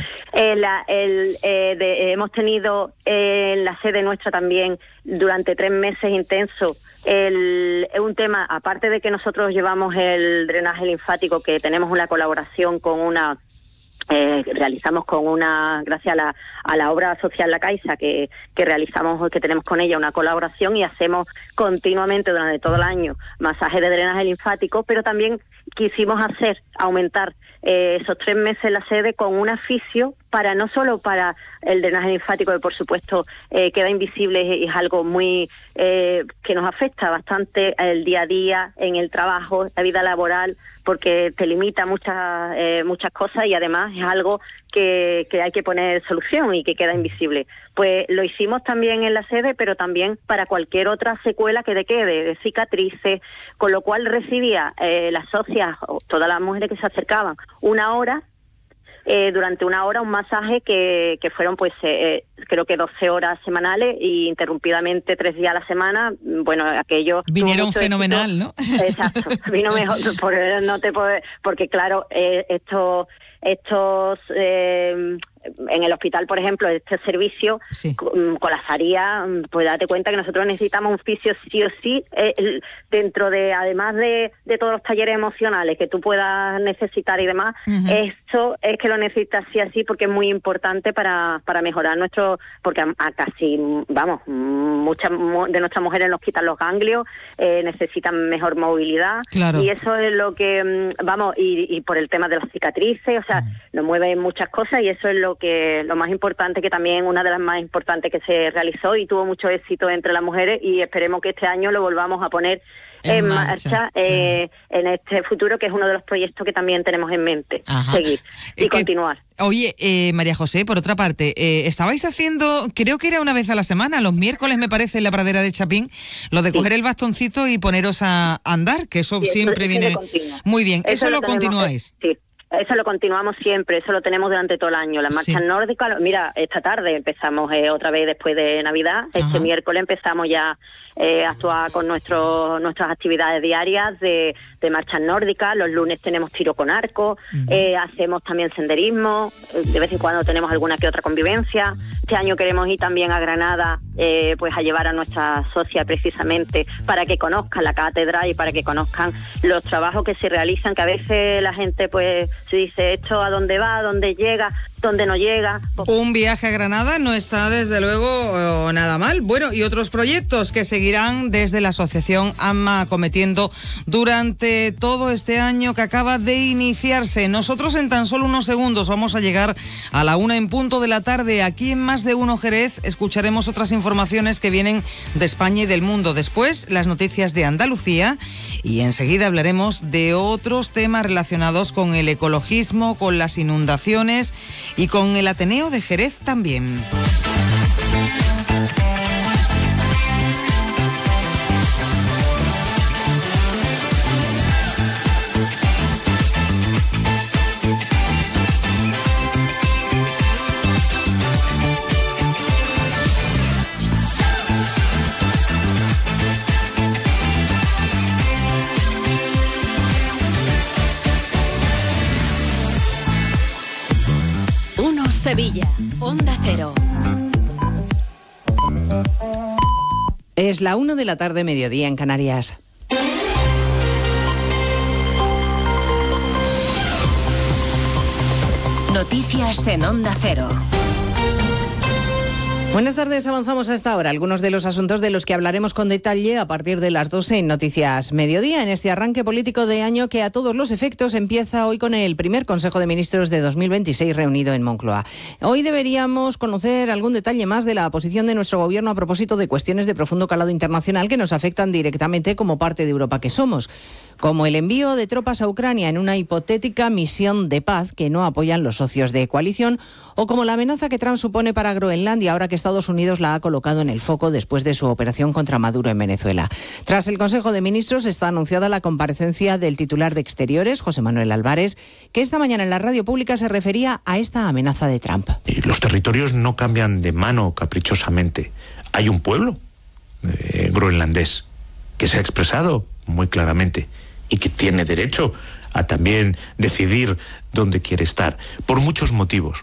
Hemos tenido en la sede nuestra también durante 3 meses intensos un tema, aparte de que nosotros llevamos el drenaje linfático, que tenemos una colaboración con una realizamos gracias a la obra social La Caixa que realizamos, que tenemos con ella una colaboración, y hacemos continuamente durante todo el año masajes de drenaje linfático, pero también quisimos aumentar esos 3 meses en la sede con un fisio, para no solo para el drenaje linfático, que por supuesto queda invisible y es algo muy que nos afecta bastante el día a día, en el trabajo, la vida laboral, porque te limita muchas cosas, y además es algo que hay que poner solución y que queda invisible. Pues lo hicimos también en la sede, pero también para cualquier otra secuela que te quede, de cicatrices, con lo cual recibía las socias, o todas las mujeres que se acercaban, durante una hora un masaje que fueron pues creo que 12 horas semanales y interrumpidamente 3 días a la semana. Bueno, aquello vinieron fenomenal, éxito, ¿no? Exacto, vino mejor porque claro, estos en el hospital, por ejemplo, este servicio colapsaría. Pues date cuenta que nosotros necesitamos un fisio sí o sí, dentro de, además de todos los talleres emocionales que tú puedas necesitar y demás. Esto es que lo necesitas sí así, porque es muy importante para mejorar porque a casi, muchas de nuestras mujeres nos quitan los ganglios, necesitan mejor movilidad. Claro. Y eso es lo que, y por el tema de las cicatrices, o sea, nos mueven muchas cosas, y eso es lo más importante, que también una de las más importantes que se realizó y tuvo mucho éxito entre las mujeres, y esperemos que este año lo volvamos a poner en marcha en este futuro, que es uno de los proyectos que también tenemos en mente. Seguir y continuar. Oye, María José, por otra parte, estabais haciendo, creo que era una vez a la semana, los miércoles me parece, en la pradera de Chapín, lo de coger el bastoncito y poneros a andar, que eso siempre viene muy bien. ¿Eso lo continuáis? Sí. Eso lo continuamos siempre, eso lo tenemos durante todo el año. Las marchas nórdicas, mira, esta tarde empezamos otra vez después de Navidad. Este miércoles empezamos ya a actuar con nuestras actividades diarias de marchas nórdicas. Los lunes tenemos tiro con arco, hacemos también senderismo, de vez en cuando tenemos alguna que otra convivencia. Este año queremos ir también a Granada, pues a llevar a nuestra socia precisamente para que conozcan la cátedra y para que conozcan los trabajos que se realizan, que a veces la gente pues se dice, ¿esto a dónde va, a dónde llega, dónde no llega? Un viaje a Granada no está desde luego nada mal. Bueno, y otros proyectos que seguirán desde la asociación AMA acometiendo durante todo este año que acaba de iniciarse. Nosotros en tan solo unos segundos vamos a llegar a la 1:00 de la tarde. Aquí en Más de Uno Jerez escucharemos otras informaciones que vienen de España y del mundo. Después las noticias de Andalucía, y enseguida hablaremos de otros temas relacionados con el ecologismo, con las inundaciones y con el Ateneo de Jerez también. Sevilla, Onda Cero. Es la 1 de la tarde, mediodía en Canarias. Noticias en Onda Cero. Buenas tardes, avanzamos hasta ahora. Algunos de los asuntos de los que hablaremos con detalle a partir de las 12 en Noticias Mediodía, en este arranque político de año que a todos los efectos empieza hoy con el primer Consejo de Ministros de 2026 reunido en Moncloa. Hoy deberíamos conocer algún detalle más de la posición de nuestro gobierno a propósito de cuestiones de profundo calado internacional que nos afectan directamente como parte de Europa que somos, como el envío de tropas a Ucrania en una hipotética misión de paz que no apoyan los socios de coalición, o como la amenaza que Trump supone para Groenlandia ahora que Estados Unidos la ha colocado en el foco después de su operación contra Maduro en Venezuela. Tras el Consejo de Ministros está anunciada la comparecencia del titular de Exteriores, José Manuel Álvarez, que esta mañana en la radio pública se refería a esta amenaza de Trump. Los territorios no cambian de mano caprichosamente. Hay un pueblo groenlandés que se ha expresado muy claramente y que tiene derecho a también decidir dónde quiere estar, por muchos motivos,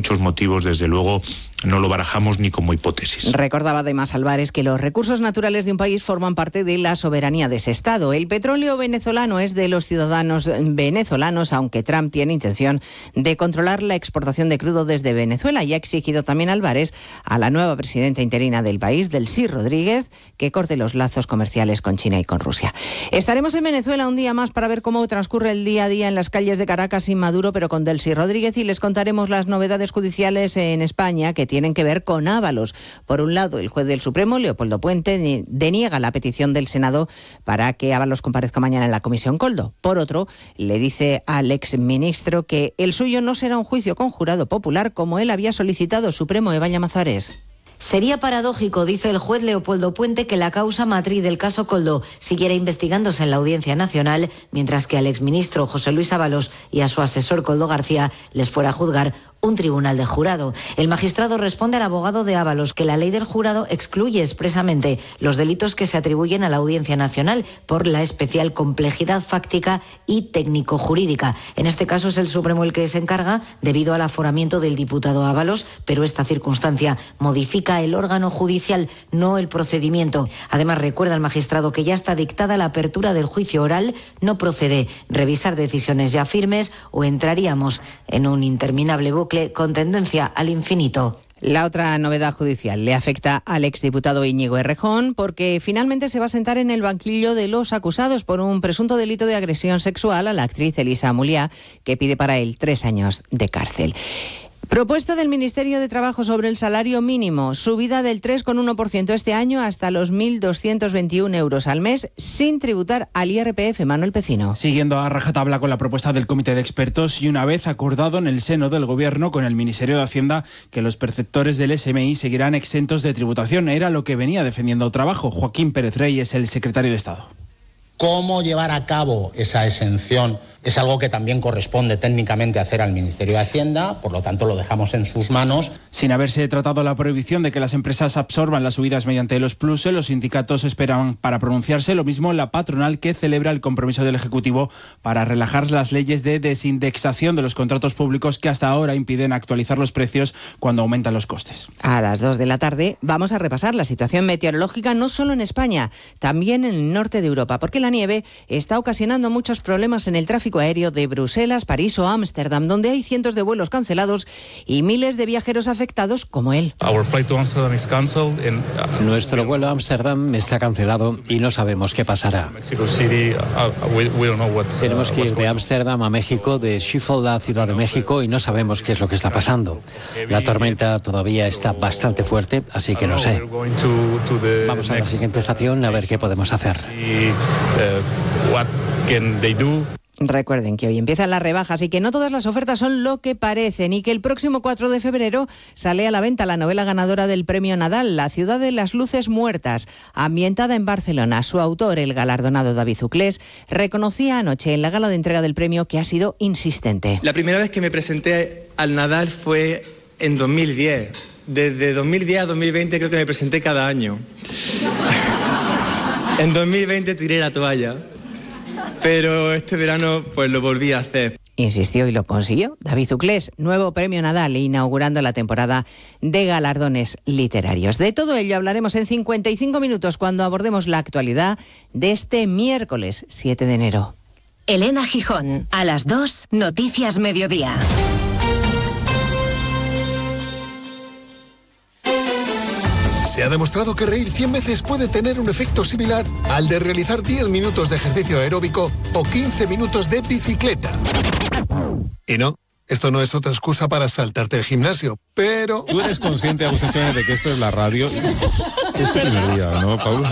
desde luego no lo barajamos ni como hipótesis. Recordaba además Álvarez que los recursos naturales de un país forman parte de la soberanía de ese Estado. El petróleo venezolano es de los ciudadanos venezolanos, aunque Trump tiene intención de controlar la exportación de crudo desde Venezuela y ha exigido también Álvarez a la nueva presidenta interina del país, Delcy Rodríguez, que corte los lazos comerciales con China y con Rusia. Estaremos en Venezuela un día más para ver cómo transcurre el día a día en las calles de Caracas sin Maduro, pero con Delcy Rodríguez, y les contaremos las novedades judiciales en España que tienen que ver con Ábalos. Por un lado, el juez del Supremo, Leopoldo Puente, deniega la petición del Senado para que Ábalos comparezca mañana en la Comisión Koldo. Por otro, le dice al exministro que el suyo no será un juicio con jurado popular como él había solicitado. Supremo, Eva Llamazares. Sería paradójico, dice el juez Leopoldo Puente, que la causa matriz del caso Koldo siguiera investigándose en la Audiencia Nacional, mientras que al exministro José Luis Ábalos y a su asesor Koldo García les fuera a juzgar un tribunal de jurado. El magistrado responde al abogado de Ábalos que la ley del jurado excluye expresamente los delitos que se atribuyen a la Audiencia Nacional por la especial complejidad fáctica y técnico-jurídica. En este caso es el Supremo el que se encarga debido al aforamiento del diputado Ábalos, pero esta circunstancia modifica el órgano judicial, no el procedimiento. Además, recuerda el magistrado que ya está dictada la apertura del juicio oral, no procede revisar decisiones ya firmes o entraríamos en un interminable bucle con tendencia al infinito. La otra novedad judicial le afecta al exdiputado Íñigo Errejón porque finalmente se va a sentar en el banquillo de los acusados por un presunto delito de agresión sexual a la actriz Elisa Amuliá, que pide para él 3 años de cárcel. Propuesta del Ministerio de Trabajo sobre el salario mínimo, subida del 3,1% este año hasta los 1.221 euros al mes, sin tributar al IRPF. Manuel Pecino. Siguiendo a rajatabla con la propuesta del Comité de Expertos y una vez acordado en el seno del Gobierno con el Ministerio de Hacienda que los perceptores del SMI seguirán exentos de tributación. Era lo que venía defendiendo Trabajo. Joaquín Pérez Rey es el secretario de Estado. ¿Cómo llevar a cabo esa exención? Es algo que también corresponde técnicamente hacer al Ministerio de Hacienda, por lo tanto lo dejamos en sus manos. Sin haberse tratado la prohibición de que las empresas absorban las subidas mediante los pluses, los sindicatos esperan para pronunciarse, lo mismo la patronal, que celebra el compromiso del Ejecutivo para relajar las leyes de desindexación de los contratos públicos que hasta ahora impiden actualizar los precios cuando aumentan los costes. A las 2 de la tarde vamos a repasar la situación meteorológica no solo en España, también en el norte de Europa, porque la nieve está ocasionando muchos problemas en el tráfico aéreo de Bruselas, París o Ámsterdam, donde hay cientos de vuelos cancelados y miles de viajeros afectados como él. Nuestro vuelo a Ámsterdam está cancelado y no sabemos qué pasará. Tenemos que ir de Ámsterdam a México, de Schiphol a Ciudad de México, y no sabemos qué es lo que está pasando. La tormenta todavía está bastante fuerte, así que no sé. Vamos a la siguiente estación a ver qué podemos hacer. Recuerden que hoy empiezan las rebajas y que no todas las ofertas son lo que parecen, y que el próximo 4 de febrero sale a la venta la novela ganadora del Premio Nadal, La ciudad de las luces muertas, ambientada en Barcelona. Su autor, el galardonado David Uclés, reconocía anoche en la gala de entrega del premio que ha sido insistente. La primera vez que me presenté al Nadal fue en 2010. Desde 2010 a 2020 creo que me presenté cada año. En 2020 tiré la toalla. Pero este verano pues lo volví a hacer. Insistió y lo consiguió. David Uclés, nuevo premio Nadal, inaugurando la temporada de galardones literarios. De todo ello hablaremos en 55 minutos cuando abordemos la actualidad de este miércoles 7 de enero. Elena Gijón, a las 2, Noticias Mediodía. Se ha demostrado que reír 100 veces puede tener un efecto similar al de realizar 10 minutos de ejercicio aeróbico o 15 minutos de bicicleta. Y no, esto no es otra excusa para saltarte el gimnasio, pero... ¿Tú eres consciente, Agustín Jiménez, de que esto es la radio? Es tu primer día, ¿no, Pablo?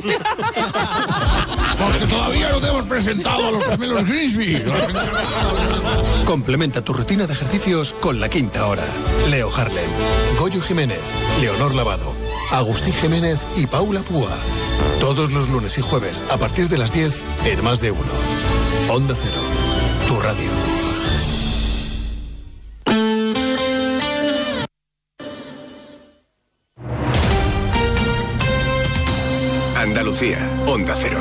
Porque todavía no te hemos presentado a los gemelos Grisby. Complementa tu rutina de ejercicios con La Quinta Hora. Leo Harlem, Goyo Jiménez, Leonor Lavado, Agustín Jiménez y Paula Púa. Todos los lunes y jueves a partir de las 10 en Más de Uno. Onda Cero, tu radio. Andalucía, Onda Cero.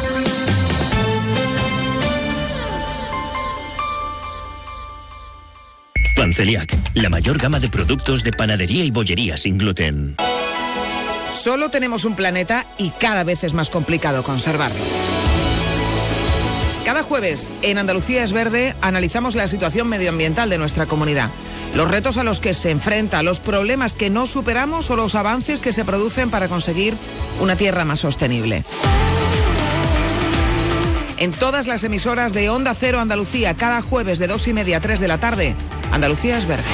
Panceliac, la mayor gama de productos de panadería y bollería sin gluten. Solo tenemos un planeta y cada vez es más complicado conservarlo. Cada jueves en Andalucía es Verde analizamos la situación medioambiental de nuestra comunidad, los retos a los que se enfrenta, los problemas que no superamos o los avances que se producen para conseguir una tierra más sostenible. En todas las emisoras de Onda Cero Andalucía, cada jueves de 2:30 a 3 de la tarde, Andalucía es Verde.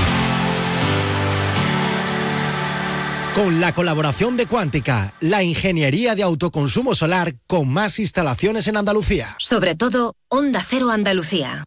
Con la colaboración de Cuántica, la ingeniería de autoconsumo solar con más instalaciones en Andalucía. Sobre todo, Onda Cero Andalucía.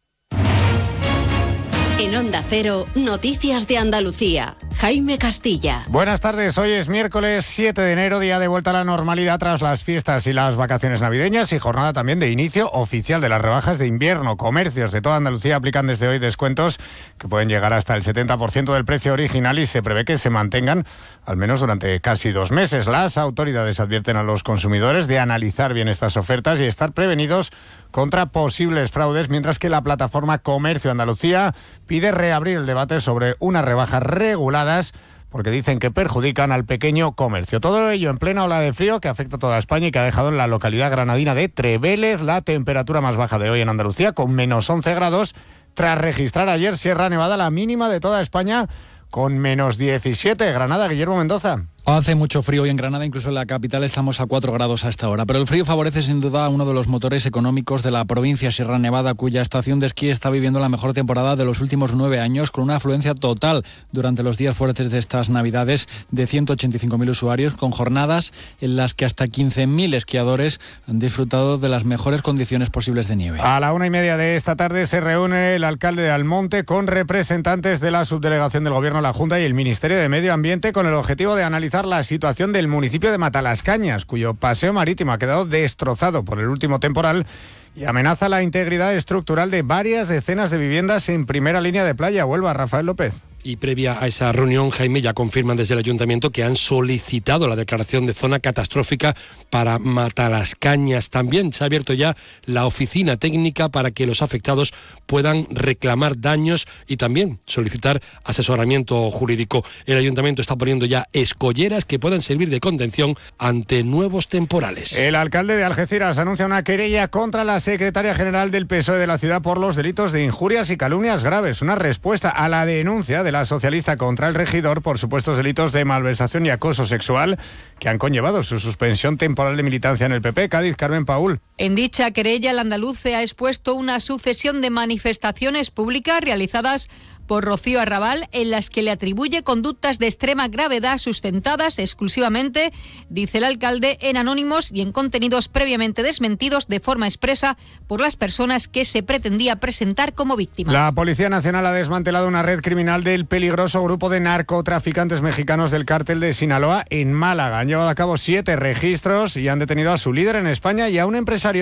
En Onda Cero, Noticias de Andalucía. Jaime Castilla. Buenas tardes, hoy es miércoles 7 de enero, día de vuelta a la normalidad tras las fiestas y las vacaciones navideñas y jornada también de inicio oficial de las rebajas de invierno. Comercios de toda Andalucía aplican desde hoy descuentos que pueden llegar hasta el 70% del precio original y se prevé que se mantengan al menos durante casi 2 meses. Las autoridades advierten a los consumidores de analizar bien estas ofertas y estar prevenidos contra posibles fraudes, mientras que la plataforma Comercio Andalucía pide reabrir el debate sobre unas rebajas reguladas porque dicen que perjudican al pequeño comercio. Todo ello en plena ola de frío que afecta a toda España y que ha dejado en la localidad granadina de Trevélez la temperatura más baja de hoy en Andalucía, con menos 11 grados, tras registrar ayer Sierra Nevada la mínima de toda España con menos 17. Granada, Guillermo Mendoza. Hace mucho frío hoy en Granada, incluso en la capital estamos a 4 grados a esta hora. Pero el frío favorece sin duda a uno de los motores económicos de la provincia, Sierra Nevada, cuya estación de esquí está viviendo la mejor temporada de los últimos 9 años, con una afluencia total durante los días fuertes de estas Navidades de 185.000 usuarios, con jornadas en las que hasta 15.000 esquiadores han disfrutado de las mejores condiciones posibles de nieve. A la 1:30 de esta tarde se reúne el alcalde de Almonte con representantes de la subdelegación del Gobierno, la Junta y el Ministerio de Medio Ambiente con el objetivo de analizar la situación del municipio de Matalascañas, cuyo paseo marítimo ha quedado destrozado por el último temporal y amenaza la integridad estructural de varias decenas de viviendas en primera línea de playa. Huelva, Rafael López. Y previa a esa reunión, Jaime, ya confirman desde el Ayuntamiento que han solicitado la declaración de zona catastrófica para Matalascañas. También se ha abierto ya la oficina técnica para que los afectados puedan reclamar daños y también solicitar asesoramiento jurídico. El Ayuntamiento está poniendo ya escolleras que puedan servir de contención ante nuevos temporales. El alcalde de Algeciras anuncia una querella contra la secretaria general del PSOE de la ciudad por los delitos de injurias y calumnias graves. Una respuesta a la denuncia de la socialista contra el regidor por supuestos delitos de malversación y acoso sexual que han conllevado su suspensión temporal de militancia en el PP. Cádiz, Carmen Paúl. En dicha querella, el andaluce ha expuesto una sucesión de manifestaciones públicas realizadas por Rocío Arrabal, en las que le atribuye conductas de extrema gravedad sustentadas exclusivamente, dice el alcalde, en anónimos y en contenidos previamente desmentidos de forma expresa por las personas que se pretendía presentar como víctimas. La Policía Nacional ha desmantelado una red criminal del peligroso grupo de narcotraficantes mexicanos del cártel de Sinaloa en Málaga. Han llevado a cabo 7 registros y han detenido a su líder en España y a un empresario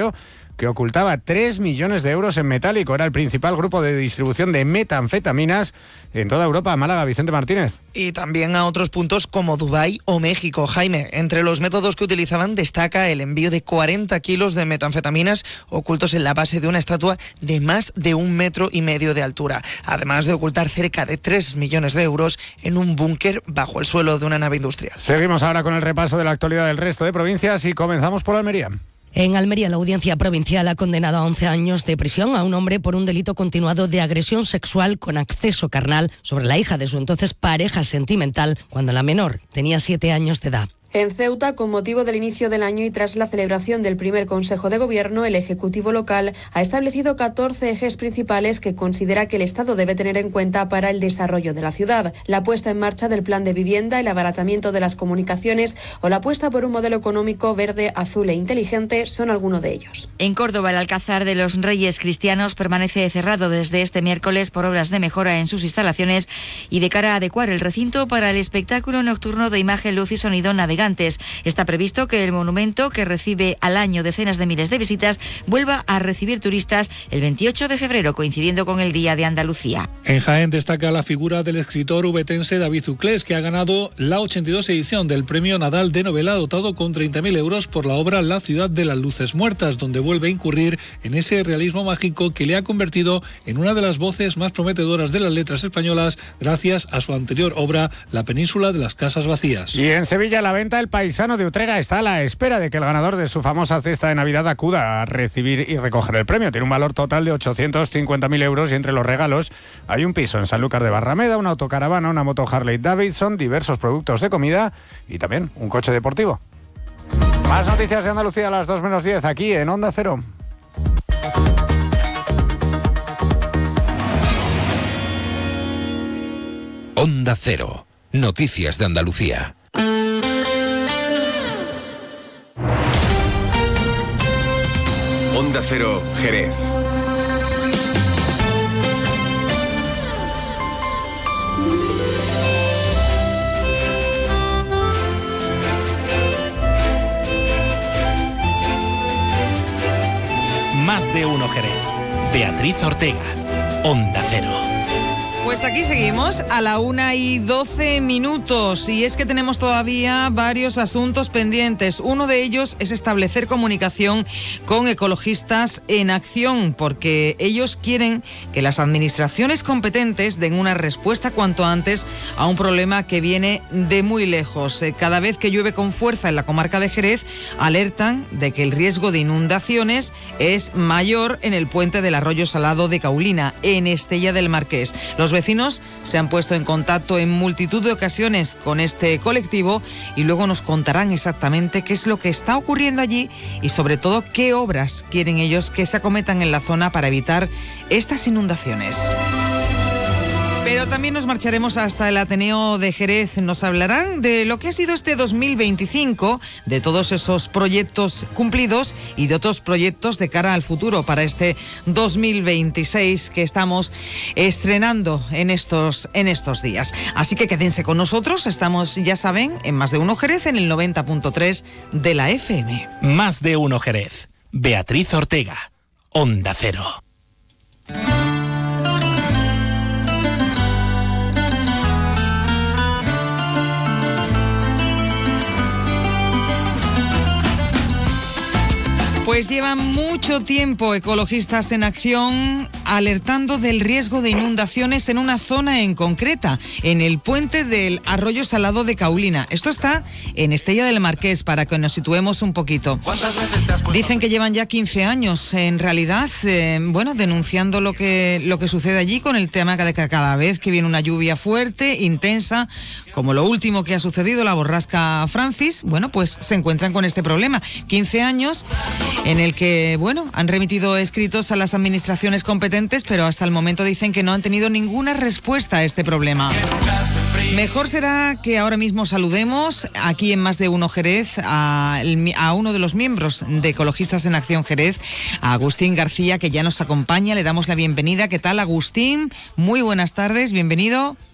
que ocultaba 3 millones de euros en metálico. Era el principal grupo de distribución de metanfetaminas en toda Europa. Málaga, Vicente Martínez. Y también a otros puntos como Dubái o México. Jaime, entre los métodos que utilizaban destaca el envío de 40 kilos de metanfetaminas ocultos en la base de una estatua de más de 1,5 metros de altura, además de ocultar cerca de 3 millones de euros en un búnker bajo el suelo de una nave industrial. Seguimos ahora con el repaso de la actualidad del resto de provincias y comenzamos por Almería. En Almería, la Audiencia Provincial ha condenado a 11 años de prisión a un hombre por un delito continuado de agresión sexual con acceso carnal sobre la hija de su entonces pareja sentimental cuando la menor tenía 7 años de edad. En Ceuta, con motivo del inicio del año y tras la celebración del primer Consejo de Gobierno, el Ejecutivo local ha establecido 14 ejes principales que considera que el Estado debe tener en cuenta para el desarrollo de la ciudad. La puesta en marcha del plan de vivienda, el abaratamiento de las comunicaciones o la apuesta por un modelo económico verde, azul e inteligente son algunos de ellos. En Córdoba, el Alcázar de los Reyes Cristianos permanece cerrado desde este miércoles por obras de mejora en sus instalaciones y de cara a adecuar el recinto para el espectáculo nocturno de imagen, luz y sonido Navegantes. Está previsto que el monumento, que recibe al año decenas de miles de visitas, vuelva a recibir turistas el 28 de febrero, coincidiendo con el Día de Andalucía. En Jaén destaca la figura del escritor ubetense David Uclés, que ha ganado la 82 edición del Premio Nadal de Novela, dotado con 30.000 euros por la obra La ciudad de las luces muertas, donde vuelve a incurrir en ese realismo mágico que le ha convertido en una de las voces más prometedoras de las letras españolas, gracias a su anterior obra La península de las casas vacías. Y en Sevilla, la venta, el paisano de Utrera está a la espera de que el ganador de su famosa cesta de Navidad acuda a recibir y recoger el premio. Tiene un valor total de 850.000 euros y entre los regalos hay un piso en Sanlúcar de Barrameda, una autocaravana, una moto Harley Davidson, diversos productos de comida y también un coche deportivo. Más noticias de Andalucía a las 2:10 aquí en Onda Cero. Onda Cero. Noticias de Andalucía. Onda Cero, Jerez. Más de uno Jerez. Beatriz Ortega. Onda Cero. Pues aquí seguimos a la 1:12 y es que tenemos todavía varios asuntos pendientes. Uno de ellos es establecer comunicación con Ecologistas en Acción, porque ellos quieren que las administraciones competentes den una respuesta cuanto antes a un problema que viene de muy lejos. Cada vez que llueve con fuerza en la comarca de Jerez, alertan de que el riesgo de inundaciones es mayor en el puente del Arroyo Salado de Caulina, en Estella del Marqués. Los vecinos se han puesto en contacto en multitud de ocasiones con este colectivo y luego nos contarán exactamente qué es lo que está ocurriendo allí y sobre todo qué obras quieren ellos que se acometan en la zona para evitar estas inundaciones. Pero también nos marcharemos hasta el Ateneo de Jerez. Nos hablarán de lo que ha sido este 2025, de todos esos proyectos cumplidos y de otros proyectos de cara al futuro para este 2026 que estamos estrenando en estos días. Así que quédense con nosotros. Estamos, ya saben, en Más de Uno Jerez, en el 90.3 de la FM. Más de Uno Jerez. Beatriz Ortega. Onda Cero. Pues llevan mucho tiempo Ecologistas en Acción alertando del riesgo de inundaciones en una zona en concreta, en el puente del Arroyo Salado de Caulina. Esto está en Estella del Marqués, para que nos situemos un poquito. Dicen que llevan ya 15 años, en realidad, denunciando lo que sucede allí con el tema de que cada vez que viene una lluvia fuerte, intensa, como lo último que ha sucedido, la borrasca Francis, pues se encuentran con este problema. 15 años en el que, han remitido escritos a las administraciones competentes, pero hasta el momento dicen que no han tenido ninguna respuesta a este problema. Mejor será que ahora mismo saludemos aquí en Más de Uno Jerez a uno de los miembros de Ecologistas en Acción Jerez, a Agustín García, que ya nos acompaña. Le damos la bienvenida. ¿Qué tal, Agustín? Muy buenas tardes, bienvenido.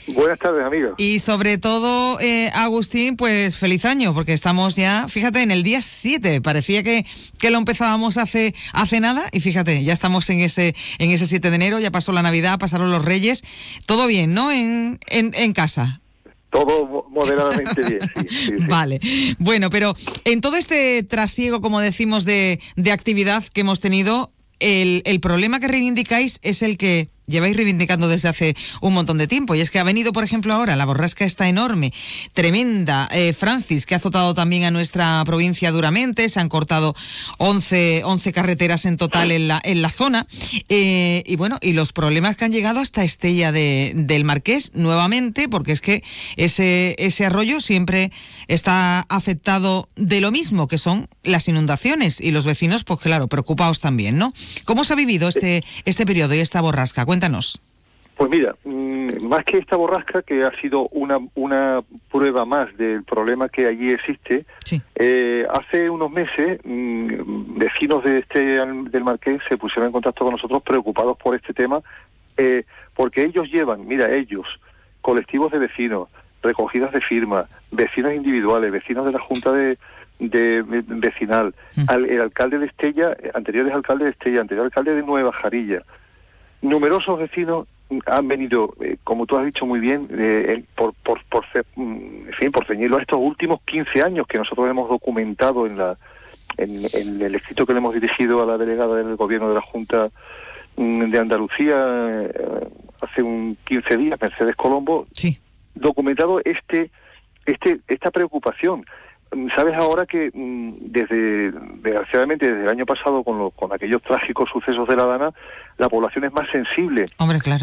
Buenas tardes, amigos. Y sobre todo, Agustín, pues feliz año, porque estamos ya, fíjate, en el día 7. Parecía que lo empezábamos hace nada, y fíjate, ya estamos en ese 7 de enero, ya pasó la Navidad, pasaron los Reyes. Todo bien, ¿no? En casa. Todo moderadamente bien, sí. Vale. Bueno, pero en todo este trasiego, como decimos, de actividad que hemos tenido, el problema que reivindicáis es el que lleváis reivindicando desde hace un montón de tiempo, y es que ha venido, por ejemplo, ahora la borrasca está enorme, tremenda, Francis, que ha azotado también a nuestra provincia duramente. Se han cortado 11 carreteras en total en la zona, y bueno, y los problemas que han llegado hasta Estella del Marqués nuevamente, porque es que ese arroyo siempre está afectado de lo mismo, que son las inundaciones, y los vecinos, pues claro, preocupados también, ¿no? ¿Cómo se ha vivido este periodo y esta borrasca? Cuéntanos. Pues mira, más que esta borrasca, que ha sido una prueba más del problema que allí existe, sí. Hace unos meses vecinos del Marqués se pusieron en contacto con nosotros preocupados por este tema, porque ellos llevan, colectivos de vecinos, recogidas de firmas, vecinos individuales, vecinos de la Junta de vecinal, el alcalde de Estella, anteriores alcaldes de Estella, anterior alcalde de Nueva Jarilla. Numerosos vecinos han venido, como tú has dicho muy bien, por ceñirlo a estos últimos 15 años que nosotros hemos documentado en el escrito que le hemos dirigido a la delegada del gobierno de la Junta de Andalucía hace 15 días, Mercedes Colombo, sí. Documentado esta preocupación. Sabes ahora que desgraciadamente desde el año pasado con aquellos trágicos sucesos de La Dana, la población es más sensible. Hombre, claro.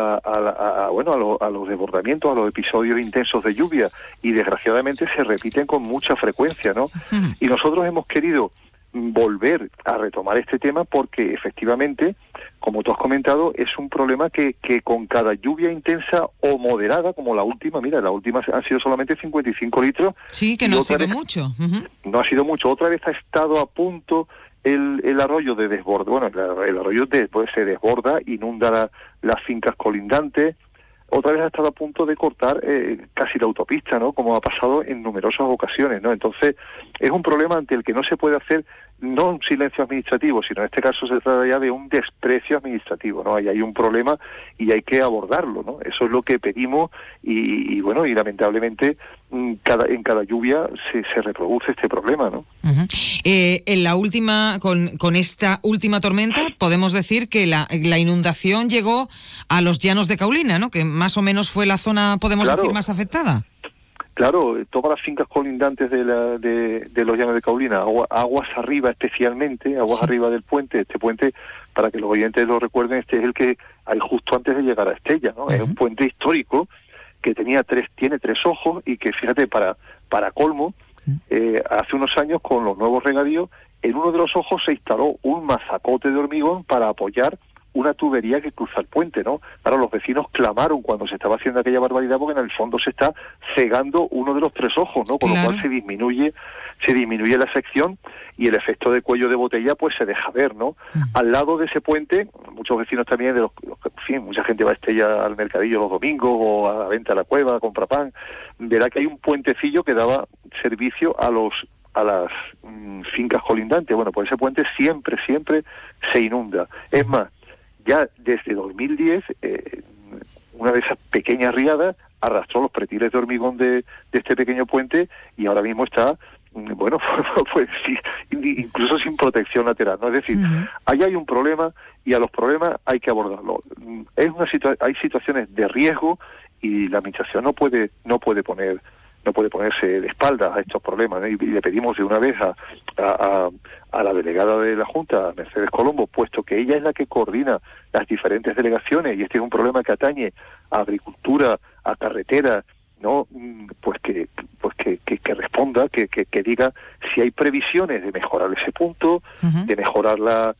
a los desbordamientos, a los episodios intensos de lluvia, y desgraciadamente se repiten con mucha frecuencia, ¿no? Y nosotros hemos querido volver a retomar este tema porque efectivamente, como tú has comentado, es un problema que con cada lluvia intensa o moderada, como la última, la última han sido solamente 55 litros. Sí, que no ha sido mucho. No ha sido mucho. Otra vez ha estado a punto el arroyo de desborde. Bueno, el arroyo después se desborda, inunda las fincas colindantes. Otra vez ha estado a punto de cortar casi la autopista, ¿no? Como ha pasado en numerosas ocasiones, ¿no? Entonces, es un problema ante el que no se puede hacer no un silencio administrativo, sino en este caso se trata ya de un desprecio administrativo, ¿no? Ahí hay un problema y hay que abordarlo, ¿no? Eso es lo que pedimos y lamentablemente en cada lluvia se reproduce este problema, ¿no? En la última, con esta última tormenta, podemos decir que la inundación llegó a los llanos de Caulina, ¿no? Que más o menos fue la zona, podemos decir, más afectada. Claro, todas las fincas colindantes de los llanos de Caulina, aguas arriba especialmente, arriba del puente. Este puente, para que los oyentes lo recuerden, este es el que hay justo antes de llegar a Estella, ¿no? Es un puente histórico que tiene tres ojos y que, fíjate, para colmo, hace unos años con los nuevos regadíos, en uno de los ojos se instaló un mazacote de hormigón para apoyar una tubería que cruza el puente, ¿no? Claro, los vecinos clamaron cuando se estaba haciendo aquella barbaridad porque en el fondo se está cegando uno de los tres ojos, ¿no? Con lo cual se disminuye la sección y el efecto de cuello de botella pues se deja ver, ¿no? Al lado de ese puente, muchos vecinos también, mucha gente va a Estella al mercadillo los domingos o a la venta a la cueva, a comprar pan, verá que hay un puentecillo que daba servicio a las fincas colindantes. Bueno, pues ese puente siempre se inunda. Es más, ya desde 2010, una de esas pequeñas riadas arrastró los pretiles de hormigón de este pequeño puente y ahora mismo está, pues sí, incluso sin protección lateral, ¿no? Es decir, ahí hay un problema y a los problemas hay que abordarlo. Hay situaciones de riesgo y la administración no puede ponerse de espaldas a estos problemas, ¿no? Y le pedimos de una vez a la delegada de la Junta, Mercedes Colombo, puesto que ella es la que coordina las diferentes delegaciones y este es un problema que atañe a agricultura, a carreteras, ¿no? Pues que responda, que diga si hay previsiones de mejorar ese punto, de mejorar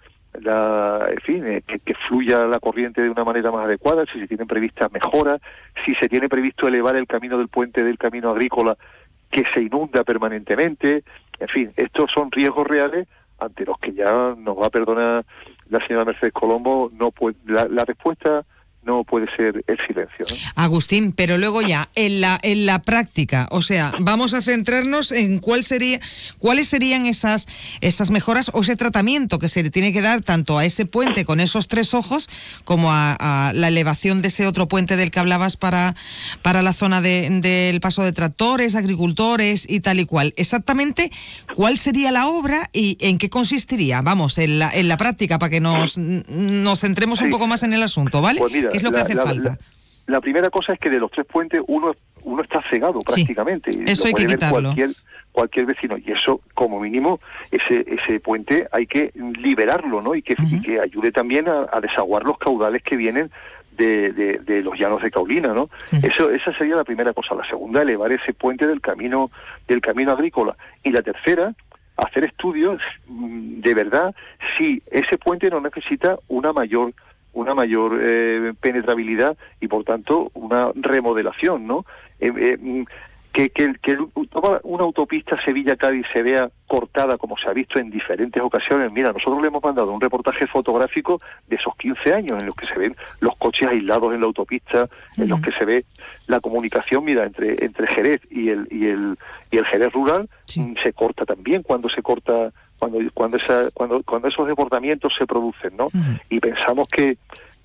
que fluya la corriente de una manera más adecuada, si se tienen previstas mejoras, si se tiene previsto elevar el camino del puente del camino agrícola que se inunda permanentemente. En fin, estos son riesgos reales ante los que ya nos va a perdonar la señora Mercedes Colombo. La respuesta no puede ser el silencio, ¿no? Agustín, pero luego ya, en la práctica, o sea, vamos a centrarnos en cuáles serían esas mejoras o ese tratamiento que se le tiene que dar tanto a ese puente con esos 3 ojos como a la elevación de ese otro puente del que hablabas para la zona del paso de tractores, agricultores y tal y cual. Exactamente, ¿cuál sería la obra y en qué consistiría? Vamos, en la práctica, para que nos centremos un poco más en el asunto, ¿vale? Pues mira, ¿qué es lo que hace falta? La primera cosa es que de los 3 puentes uno está cegado prácticamente. Eso hay que quitarlo. Cualquier vecino, y eso como mínimo ese puente hay que liberarlo, ¿no? Y que ayude también a desaguar los caudales que vienen de los llanos de Caulina, ¿no? Esa sería la primera cosa. La segunda, elevar ese puente del camino agrícola. Y la tercera, hacer estudios de verdad si ese puente no necesita una mayor penetrabilidad y por tanto una remodelación, ¿no? Que una autopista Sevilla-Cádiz se vea cortada como se ha visto en diferentes ocasiones. Mira, nosotros le hemos mandado un reportaje fotográfico de esos 15 años en los que se ven los coches aislados en la autopista, en los que se ve la comunicación, mira, entre Jerez y el Jerez rural, se corta también cuando cuando esos desbordamientos se producen, ¿no? Y pensamos que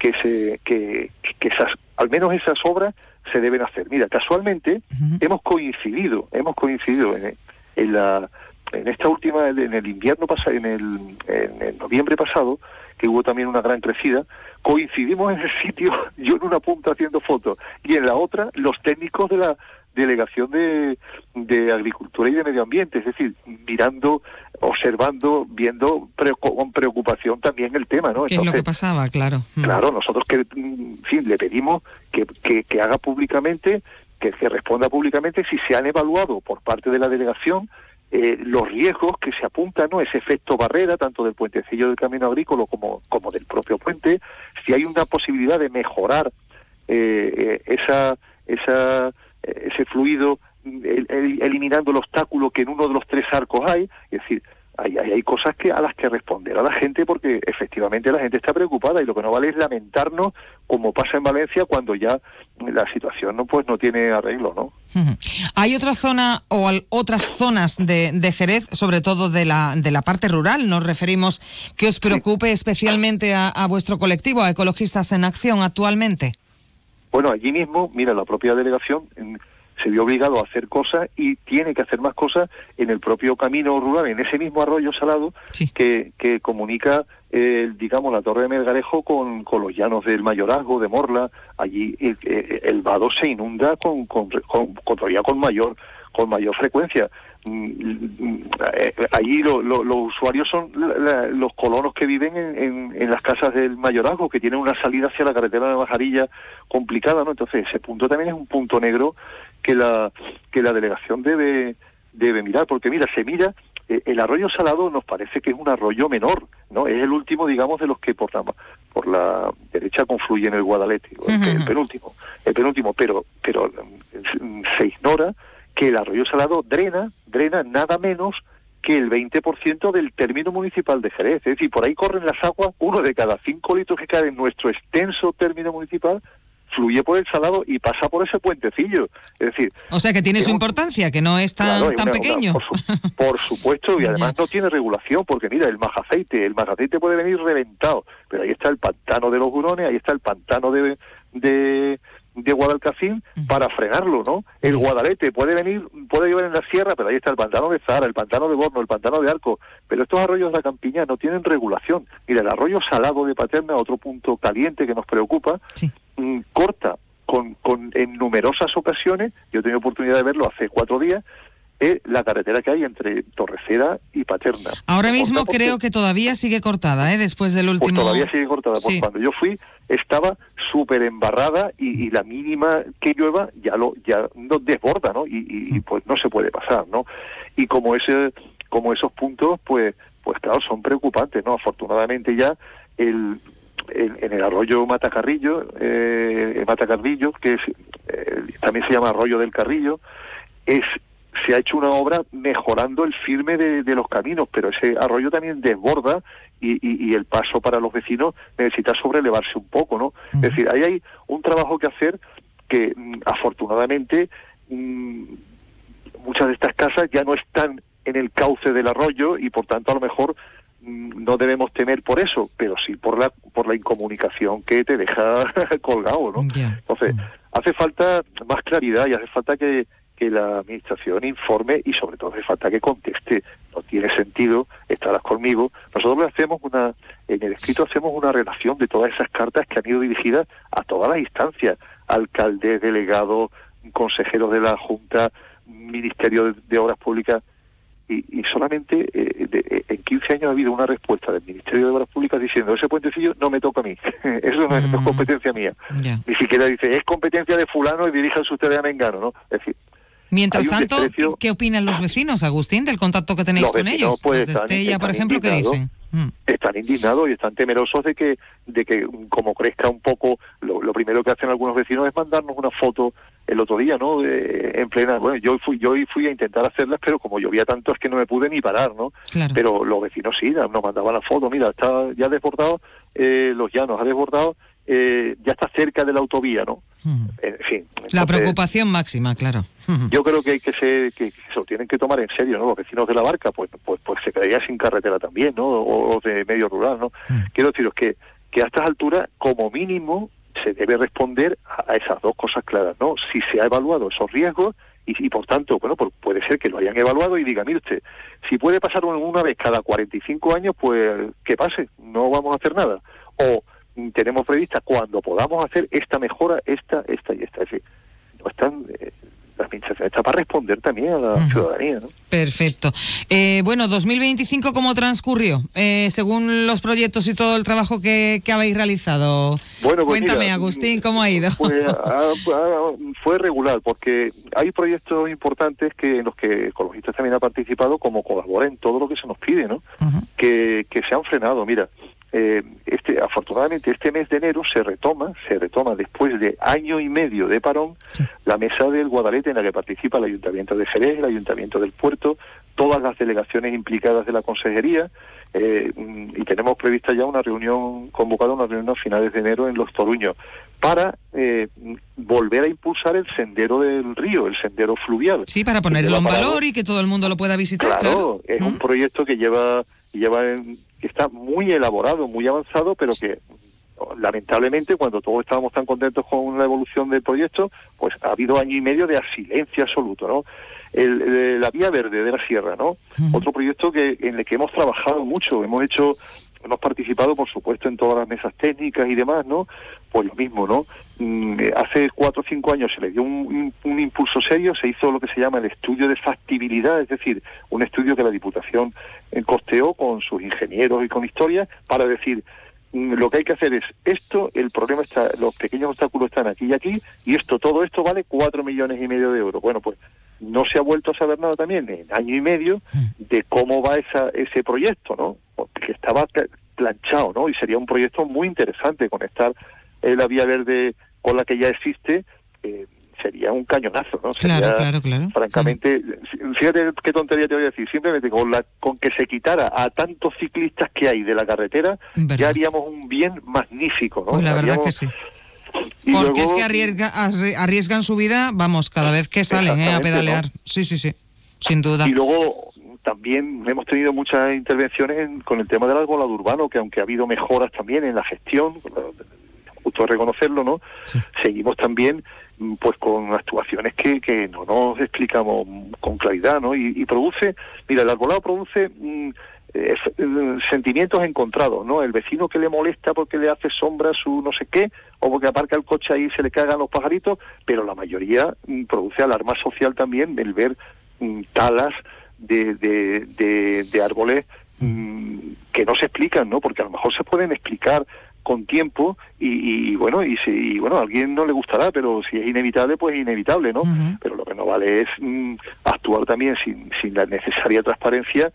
esas, al menos esas obras se deben hacer. Mira, casualmente hemos coincidido en esta última, en el invierno pasado, en el noviembre pasado, que hubo también una gran crecida, coincidimos en el sitio, yo en una punta haciendo fotos y en la otra los técnicos de la Delegación de Agricultura y de Medio Ambiente, es decir, mirando, observando, viendo con preocupación también el tema, ¿no? ¿Qué es lo que pasaba? Claro. Claro, nosotros le pedimos que haga públicamente, que responda públicamente si se han evaluado por parte de la delegación los riesgos que se apuntan, ¿no? Ese efecto barrera, tanto del puentecillo del camino agrícola como del propio puente, si hay una posibilidad de mejorar ese fluido, eliminando el obstáculo que en uno de los 3 arcos hay. Es decir, hay cosas a las que responder a la gente, porque efectivamente la gente está preocupada y lo que no vale es lamentarnos, como pasa en Valencia, cuando ya la situación no tiene arreglo, ¿no? Hay otra zona o otras zonas de Jerez, sobre todo de la parte rural, nos referimos, que os preocupe especialmente a vuestro colectivo, a Ecologistas en Acción actualmente. Bueno, allí mismo, mira, la propia delegación se vio obligado a hacer cosas y tiene que hacer más cosas en el propio camino rural, en ese mismo arroyo salado que comunica, digamos, la Torre de Melgarejo con los llanos del Mayorazgo, de Morla. Allí el vado se inunda todavía con mayor frecuencia. Allí los usuarios son los colonos que viven en las casas del Mayorazgo, que tienen una salida hacia la carretera de Majarilla complicada, ¿no? Entonces ese punto también es un punto negro que la delegación debe mirar, porque mira, el arroyo Salado nos parece que es un arroyo menor, ¿no? Es el último, digamos, de los que por la derecha confluye en el Guadalete, el penúltimo, pero se ignora que el arroyo Salado drena nada menos que el 20% del término municipal de Jerez. Es decir, por ahí corren las aguas, 1 de cada 5 litros que cae en nuestro extenso término municipal fluye por el Salado y pasa por ese puentecillo. Es decir, o sea que tiene su importancia, que no es tan pequeño. Por supuesto, y además no tiene regulación, porque mira, el majaceite puede venir reventado, pero ahí está el pantano de los Hurones, ahí está el pantano de Guadalcacín para frenarlo, ¿no? El Guadalete puede llover en la sierra, pero ahí está el pantano de Zahara, el pantano de Borno, el pantano de Arco, pero estos arroyos de la campiña no tienen regulación. Mira, el arroyo Salado de Paterna, otro punto caliente que nos preocupa, corta en numerosas ocasiones, yo he tenido oportunidad de verlo hace 4 días, la carretera que hay entre Torrecera y Paterna. Ahora mismo creo que todavía sigue cortada, después del último... Pues todavía sigue cortada, porque cuando yo fui estaba súper embarrada y la mínima que llueva ya no desborda, ¿no? Y pues no se puede pasar, ¿no? Y como esos puntos, pues claro, son preocupantes, ¿no? Afortunadamente ya en el arroyo Matacarrillo, que también se llama Arroyo del Carrillo, es se ha hecho una obra mejorando el firme de los caminos, pero ese arroyo también desborda y el paso para los vecinos necesita sobrelevarse un poco, ¿no? Es decir, ahí hay un trabajo que hacer que afortunadamente muchas de estas casas ya no están en el cauce del arroyo y por tanto a lo mejor no debemos temer por eso, pero sí por la incomunicación que te deja colgado, ¿no? Entonces, hace falta más claridad y hace falta que la administración informe y sobre todo hace falta que conteste. No tiene sentido, estarás conmigo. Nosotros hacemos en el escrito hacemos una relación de todas esas cartas que han ido dirigidas a todas las instancias, alcaldes, delegados, consejeros de la Junta, Ministerio de Obras Públicas, y solamente en 15 años ha habido una respuesta del Ministerio de Obras Públicas diciendo ese puentecillo no me toca a mí, eso no es competencia mía. Ni siquiera dice, es competencia de fulano y diríjanse ustedes a Mengano, ¿no? Es decir, mientras tanto, ¿qué opinan los vecinos, Agustín, del contacto que tenéis con ellos? Pues, los de Estella, por ejemplo, ¿qué dicen? Están indignados y están temerosos de que como crezca un poco, lo primero que hacen algunos vecinos es mandarnos una foto el otro día, ¿no? En plena, bueno, yo fui a intentar hacerlas, pero como llovía tanto es que no me pude ni parar, ¿no? Claro. Pero los vecinos sí, nos mandaban la foto, mira, está ya desbordado, los llanos ha desbordado, ya está cerca de la autovía, ¿no? En fin. Entonces, la preocupación máxima, claro. Yo creo que hay que se lo tienen que tomar en serio, ¿no? Los vecinos de la Barca, pues se quedaría sin carretera también, ¿no? O de medio rural, ¿no? Quiero deciros que a estas alturas, como mínimo, se debe responder a esas dos cosas claras, ¿no? Si se ha evaluado esos riesgos y por tanto, bueno, pues puede ser que lo hayan evaluado y diga, mire usted, si puede pasar una vez cada 45 años, pues que pase, no vamos a hacer nada. O tenemos prevista cuando podamos hacer esta mejora, esta y esta. Es decir, no están, la administración está para responder también a la ciudadanía, ¿no? Perfecto. Bueno, 2025, ¿cómo transcurrió? Según los proyectos y todo el trabajo que habéis realizado. Bueno, pues cuéntame, mira, Agustín, ¿cómo ha ido? Pues, fue regular, porque hay proyectos importantes en los que Ecologistas también ha participado, como colabora en todo lo que se nos pide, ¿no? Que se han frenado. Mira, afortunadamente este mes de enero se retoma después de año y medio de parón, la mesa del Guadalete, en la que participa el Ayuntamiento de Jerez, el Ayuntamiento del Puerto, todas las delegaciones implicadas de la Consejería, y tenemos prevista ya convocada una reunión a finales de enero en Los Toruños para volver a impulsar el sendero del río, el sendero fluvial. Sí, para ponerlo en valor y que todo el mundo lo pueda visitar. Claro. Es un proyecto que que está muy elaborado, muy avanzado, pero que lamentablemente cuando todos estábamos tan contentos con la evolución del proyecto, pues ha habido año y medio de silencio absoluto, ¿no? La Vía Verde de la Sierra, ¿no? Otro proyecto en el que hemos trabajado mucho, hemos participado, por supuesto, en todas las mesas técnicas y demás, ¿no? Pues lo mismo, ¿no? Hace 4 o 5 años se le dio un impulso serio, se hizo lo que se llama el estudio de factibilidad, es decir, un estudio que la Diputación costeó con sus ingenieros y con historia para decir, lo que hay que hacer es esto, el problema está, los pequeños obstáculos están aquí y aquí, y todo esto vale 4,5 millones de euros. Bueno, pues no se ha vuelto a saber nada también en año y medio de cómo va ese proyecto, ¿no? Porque estaba planchado, ¿no? Y sería un proyecto muy interesante conectar la Vía Verde con la que ya existe, sería un cañonazo, ¿no? Claro. Francamente, fíjate qué tontería te voy a decir, simplemente con que se quitara a tantos ciclistas que hay de la carretera, ya haríamos un bien magnífico, ¿no? Pues la verdad es que sí. Y porque luego, es que arriesgan su vida, vamos, cada vez que salen a pedalear. ¿No? Sí, sin duda. Y luego también hemos tenido muchas intervenciones con el tema del arbolado urbano, que aunque ha habido mejoras también en la gestión, justo reconocerlo, ¿no? Sí. Seguimos también pues con actuaciones que no nos explicamos con claridad, ¿no? Y produce, mira, el arbolado produce sentimientos encontrados, ¿no? El vecino que le molesta porque le hace sombra su no sé qué, o porque aparca el coche ahí y se le cagan los pajaritos, pero la mayoría produce alarma social también el ver talas de árboles que no se explican, ¿no? Porque a lo mejor se pueden explicar con tiempo y a alguien no le gustará, pero si es inevitable, pues es inevitable, ¿no? Pero lo que no vale es actuar también sin la necesaria transparencia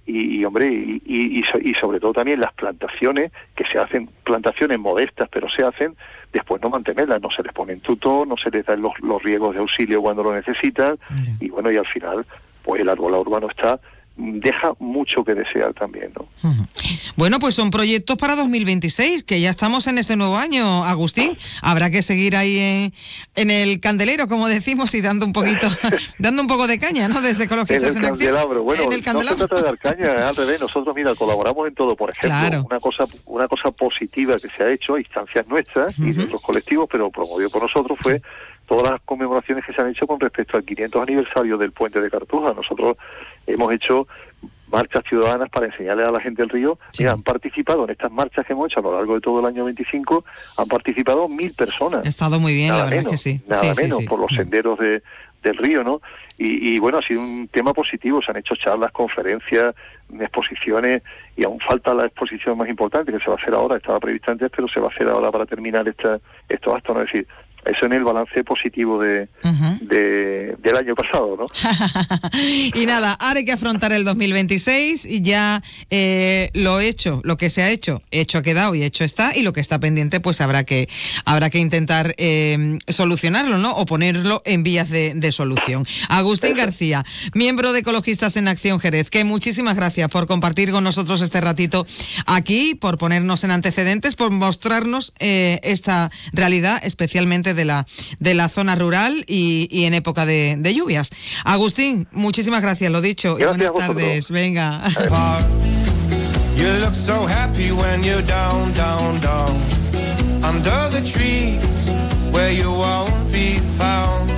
y sobre todo también las plantaciones, que se hacen, plantaciones modestas, pero se hacen, después no mantenerlas, no se les ponen tutor, no se les dan los riegos de auxilio cuando lo necesitan, y bueno, y al final, pues el arbolado urbano deja mucho que desear también, ¿no? Bueno, pues son proyectos para 2026, que ya estamos en este nuevo año, Agustín. Habrá que seguir ahí en el candelero, como decimos, y dando un poco de caña, ¿no? Desde Ecologistas en Acción. Bueno, no se trata de dar caña, al revés. Nosotros, mira, colaboramos en todo. Por ejemplo, una cosa positiva que se ha hecho a instancias nuestras y de otros colectivos, pero promovido por nosotros, fue todas las conmemoraciones que se han hecho con respecto al 500 aniversario del Puente de Cartuja. Nosotros hemos hecho marchas ciudadanas para enseñarle a la gente del río. Mira, han participado en estas marchas que hemos hecho a lo largo de todo el año 25, han participado 1.000 personas. Ha estado muy bien, nada la verdad menos, que sí. Nada menos, por los senderos del río, ¿no? Y bueno, ha sido un tema positivo, se han hecho charlas, conferencias, exposiciones, y aún falta la exposición más importante que se va a hacer ahora, estaba prevista antes, pero se va a hacer ahora para terminar estos actos, ¿no? Es decir, eso en el balance positivo del año pasado, ¿no? Y nada, ahora hay que afrontar el 2026 y ya lo que se ha hecho ha quedado y hecho está, y lo que está pendiente pues habrá que intentar solucionarlo, ¿no? O ponerlo en vías de solución. Agustín García, miembro de Ecologistas en Acción Jerez, que muchísimas gracias por compartir con nosotros este ratito aquí, por ponernos en antecedentes, por mostrarnos esta realidad, especialmente de la zona rural y en época de lluvias. Agustín, muchísimas gracias, lo dicho, gracias, y buenas tardes. Venga. You look so happy when you're down, down, down, under the trees where you won't be found,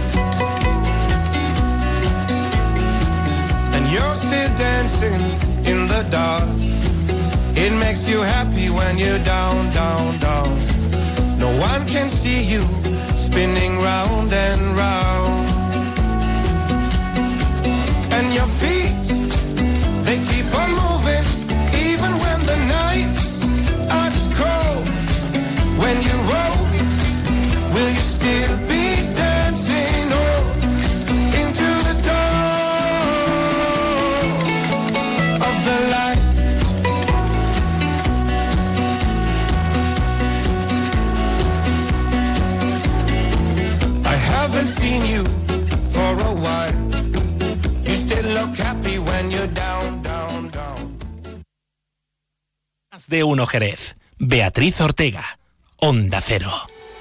and you're still dancing in the dark. It makes you happy when you're down, down, down. No one can see you spinning round and round. And your feet, they keep on moving, even when the nights are cold. When you roll, will you still be dancing into the dawn of the light? I haven't seen you for a while. You still look happy when you're down, down, down. Más de uno Jerez. Beatriz Ortega. Onda Cero.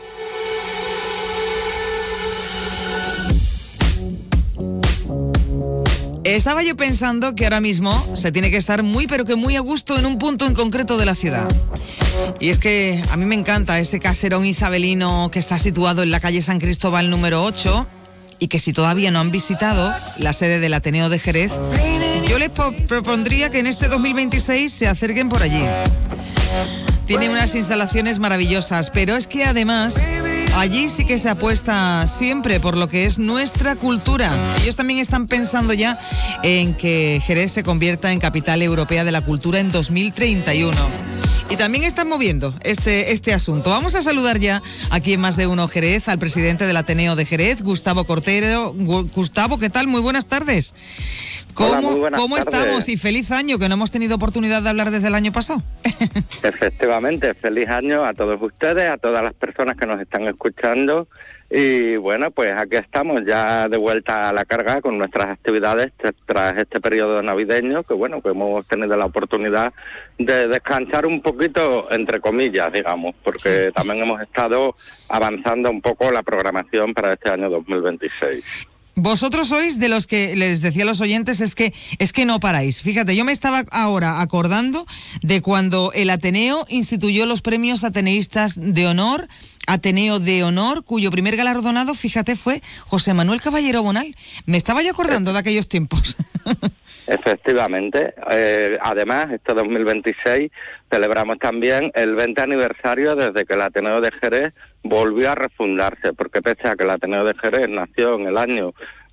Estaba yo pensando que ahora mismo se tiene que estar muy pero que muy a gusto en un punto en concreto de la ciudad. Y es que a mí me encanta ese caserón isabelino que está situado en la calle San Cristóbal número 8, y que si todavía no han visitado la sede del Ateneo de Jerez, yo les propondría que en este 2026 se acerquen por allí. Tiene unas instalaciones maravillosas, pero es que además allí sí que se apuesta siempre por lo que es nuestra cultura. Ellos también están pensando ya en que Jerez se convierta en capital europea de la cultura en 2031. Y también están moviendo este asunto. Vamos a saludar ya aquí en Más de Uno Jerez al presidente del Ateneo de Jerez, Gustavo Cortero. Gustavo, ¿qué tal? Muy buenas tardes. ¿Cómo estamos? Y feliz año, que no hemos tenido oportunidad de hablar desde el año pasado. Efectivamente, feliz año a todos ustedes, a todas las personas que nos están escuchando. Y bueno, pues aquí estamos ya de vuelta a la carga con nuestras actividades tras este periodo navideño, que bueno, que hemos tenido la oportunidad de descansar un poquito, entre comillas, digamos, porque también hemos estado avanzando un poco la programación para este año 2026. Vosotros sois de los que les decía a los oyentes, es que no paráis. Fíjate, yo me estaba ahora acordando de cuando el Ateneo instituyó los premios ateneístas de honor, Ateneo de Honor, cuyo primer galardonado, fíjate, fue José Manuel Caballero Bonal. Me estaba yo acordando de aquellos tiempos. Efectivamente. Además, este 2026 celebramos también el 20 aniversario desde que el Ateneo de Jerez volvió a refundarse, porque pese a que el Ateneo de Jerez nació en el año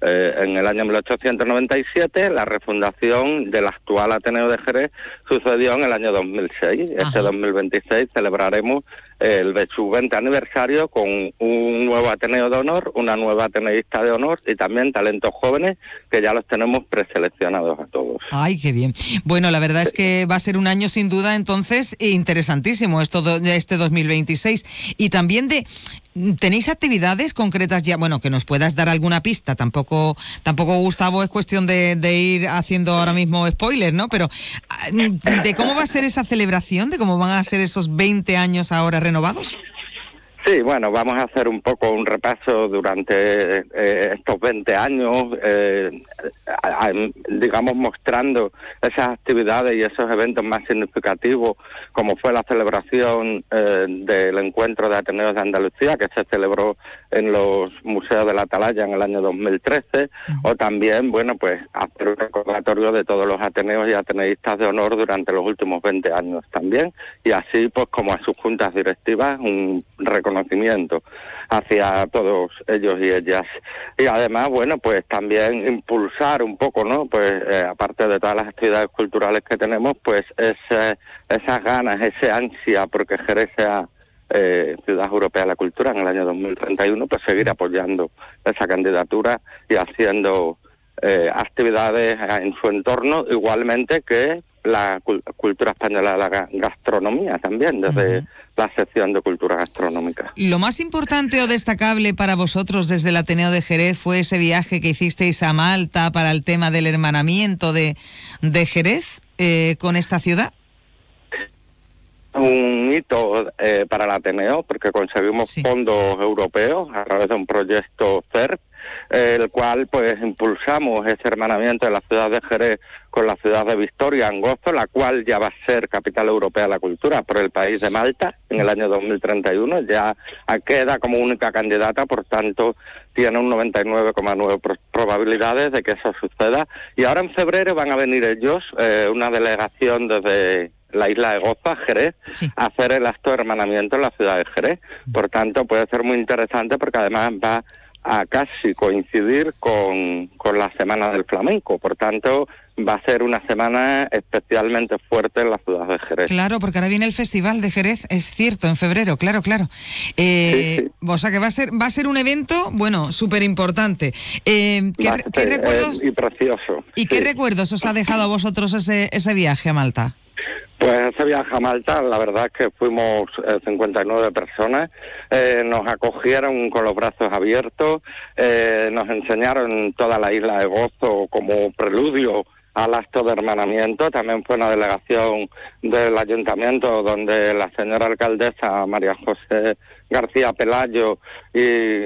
en el año 1897, la refundación del actual Ateneo de Jerez sucedió en el año 2006. Este 2026 celebraremos su 20 aniversario con un nuevo Ateneo de honor, una nueva ateneísta de honor y también talentos jóvenes que ya los tenemos preseleccionados a todos. ¡Ay, qué bien! Bueno, la verdad es que va a ser un año sin duda entonces interesantísimo este 2026. Y también ¿tenéis actividades concretas ya? Bueno, que nos puedas dar alguna pista. Tampoco Gustavo, es cuestión de ir haciendo ahora mismo spoilers, ¿no? Pero ¿de cómo va a ser esa celebración? ¿De cómo van a ser esos 20 años ahora renovados? Sí, bueno, vamos a hacer un poco un repaso durante estos 20 años, digamos, mostrando esas actividades y esos eventos más significativos, como fue la celebración del encuentro de Ateneos de Andalucía, que se celebró en los museos de la Atalaya en el año 2013, o también, bueno, pues hacer un recordatorio de todos los ateneos y ateneístas de honor durante los últimos 20 años también, y así, pues, como a sus juntas directivas, un reconocimiento hacia todos ellos y ellas. Y además, bueno, pues también impulsar un poco, ¿no? Pues aparte de todas las actividades culturales que tenemos, pues esas ganas, ese ansia porque Jerez sea Ciudad Europea de la Cultura en el año 2031, pues seguir apoyando esa candidatura y haciendo actividades en su entorno, igualmente que la cultura española de la gastronomía también, desde la sección de cultura gastronómica. Lo más importante o destacable para vosotros desde el Ateneo de Jerez fue ese viaje que hicisteis a Malta para el tema del hermanamiento de Jerez con esta ciudad. Un hito para el Ateneo, porque conseguimos fondos europeos a través de un proyecto CERP, el cual pues impulsamos ese hermanamiento de la ciudad de Jerez con la ciudad de Victoria, Angosto, la cual ya va a ser capital europea de la cultura por el país de Malta en el año 2031. Ya queda como única candidata, por tanto tiene un 99,9 probabilidades de que eso suceda. Y ahora en febrero van a venir ellos, una delegación desde la isla de Gozo, a Jerez, a hacer el acto de hermanamiento en la ciudad de Jerez. Por tanto, puede ser muy interesante porque además va a casi coincidir con la Semana del Flamenco. Por tanto, va a ser una semana especialmente fuerte en la ciudad de Jerez. Claro, porque ahora viene el Festival de Jerez, es cierto, en febrero, claro. Sí. O sea que va a ser un evento, bueno, súper importante. ¿Qué recuerdos? Y precioso. ¿Y qué recuerdos os ha dejado a vosotros ese viaje a Malta? Pues ese viaje a Malta, la verdad es que fuimos 59 personas, nos acogieron con los brazos abiertos, nos enseñaron toda la isla de Gozo como preludio al acto de hermanamiento. También fue una delegación del ayuntamiento donde la señora alcaldesa María José García Pelayo y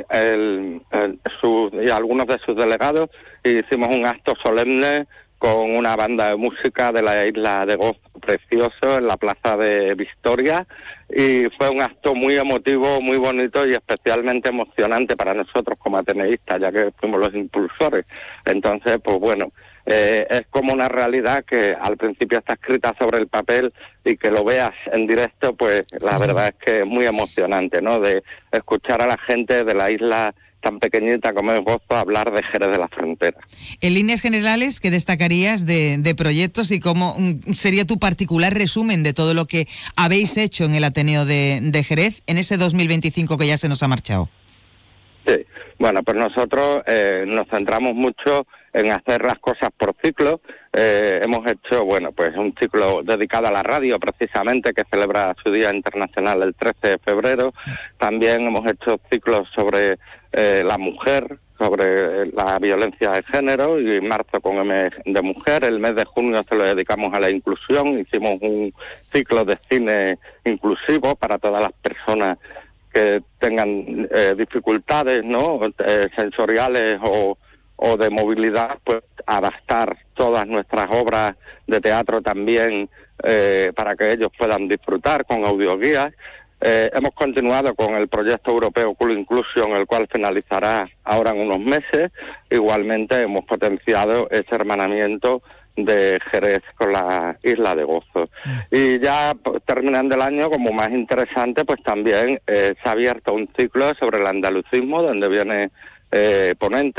algunos de sus delegados hicimos un acto solemne con una banda de música de la isla de Gozo precioso en la plaza de Victoria, y fue un acto muy emotivo, muy bonito y especialmente emocionante para nosotros como ateneístas, ya que fuimos los impulsores. Entonces, pues bueno, es como una realidad que al principio está escrita sobre el papel y que lo veas en directo, pues la verdad es que es muy emocionante, ¿no? De escuchar a la gente de la isla tan pequeñita como es Gozo hablar de Jerez de la Frontera. En líneas generales, ¿qué destacarías de proyectos y cómo sería tu particular resumen de todo lo que habéis hecho en el Ateneo de Jerez en ese 2025 que ya se nos ha marchado? Sí, bueno, pues nosotros nos centramos mucho en hacer las cosas por ciclo. Hemos hecho, bueno, pues un ciclo dedicado a la radio, precisamente, que celebra su Día Internacional el 13 de febrero. También hemos hecho ciclos sobre la mujer, sobre la violencia de género, y marzo con M de mujer. El mes de junio se lo dedicamos a la inclusión. Hicimos un ciclo de cine inclusivo para todas las personas que tengan dificultades, ¿no? Sensoriales o de movilidad, pues adaptar todas nuestras obras de teatro también para que ellos puedan disfrutar con audioguías. Hemos continuado con el proyecto europeo Cool Inclusion, el cual finalizará ahora en unos meses. Igualmente hemos potenciado ese hermanamiento de Jerez con la isla de Gozo. Y ya terminando el año, como más interesante, pues también se ha abierto un ciclo sobre el andalucismo, donde viene ponentes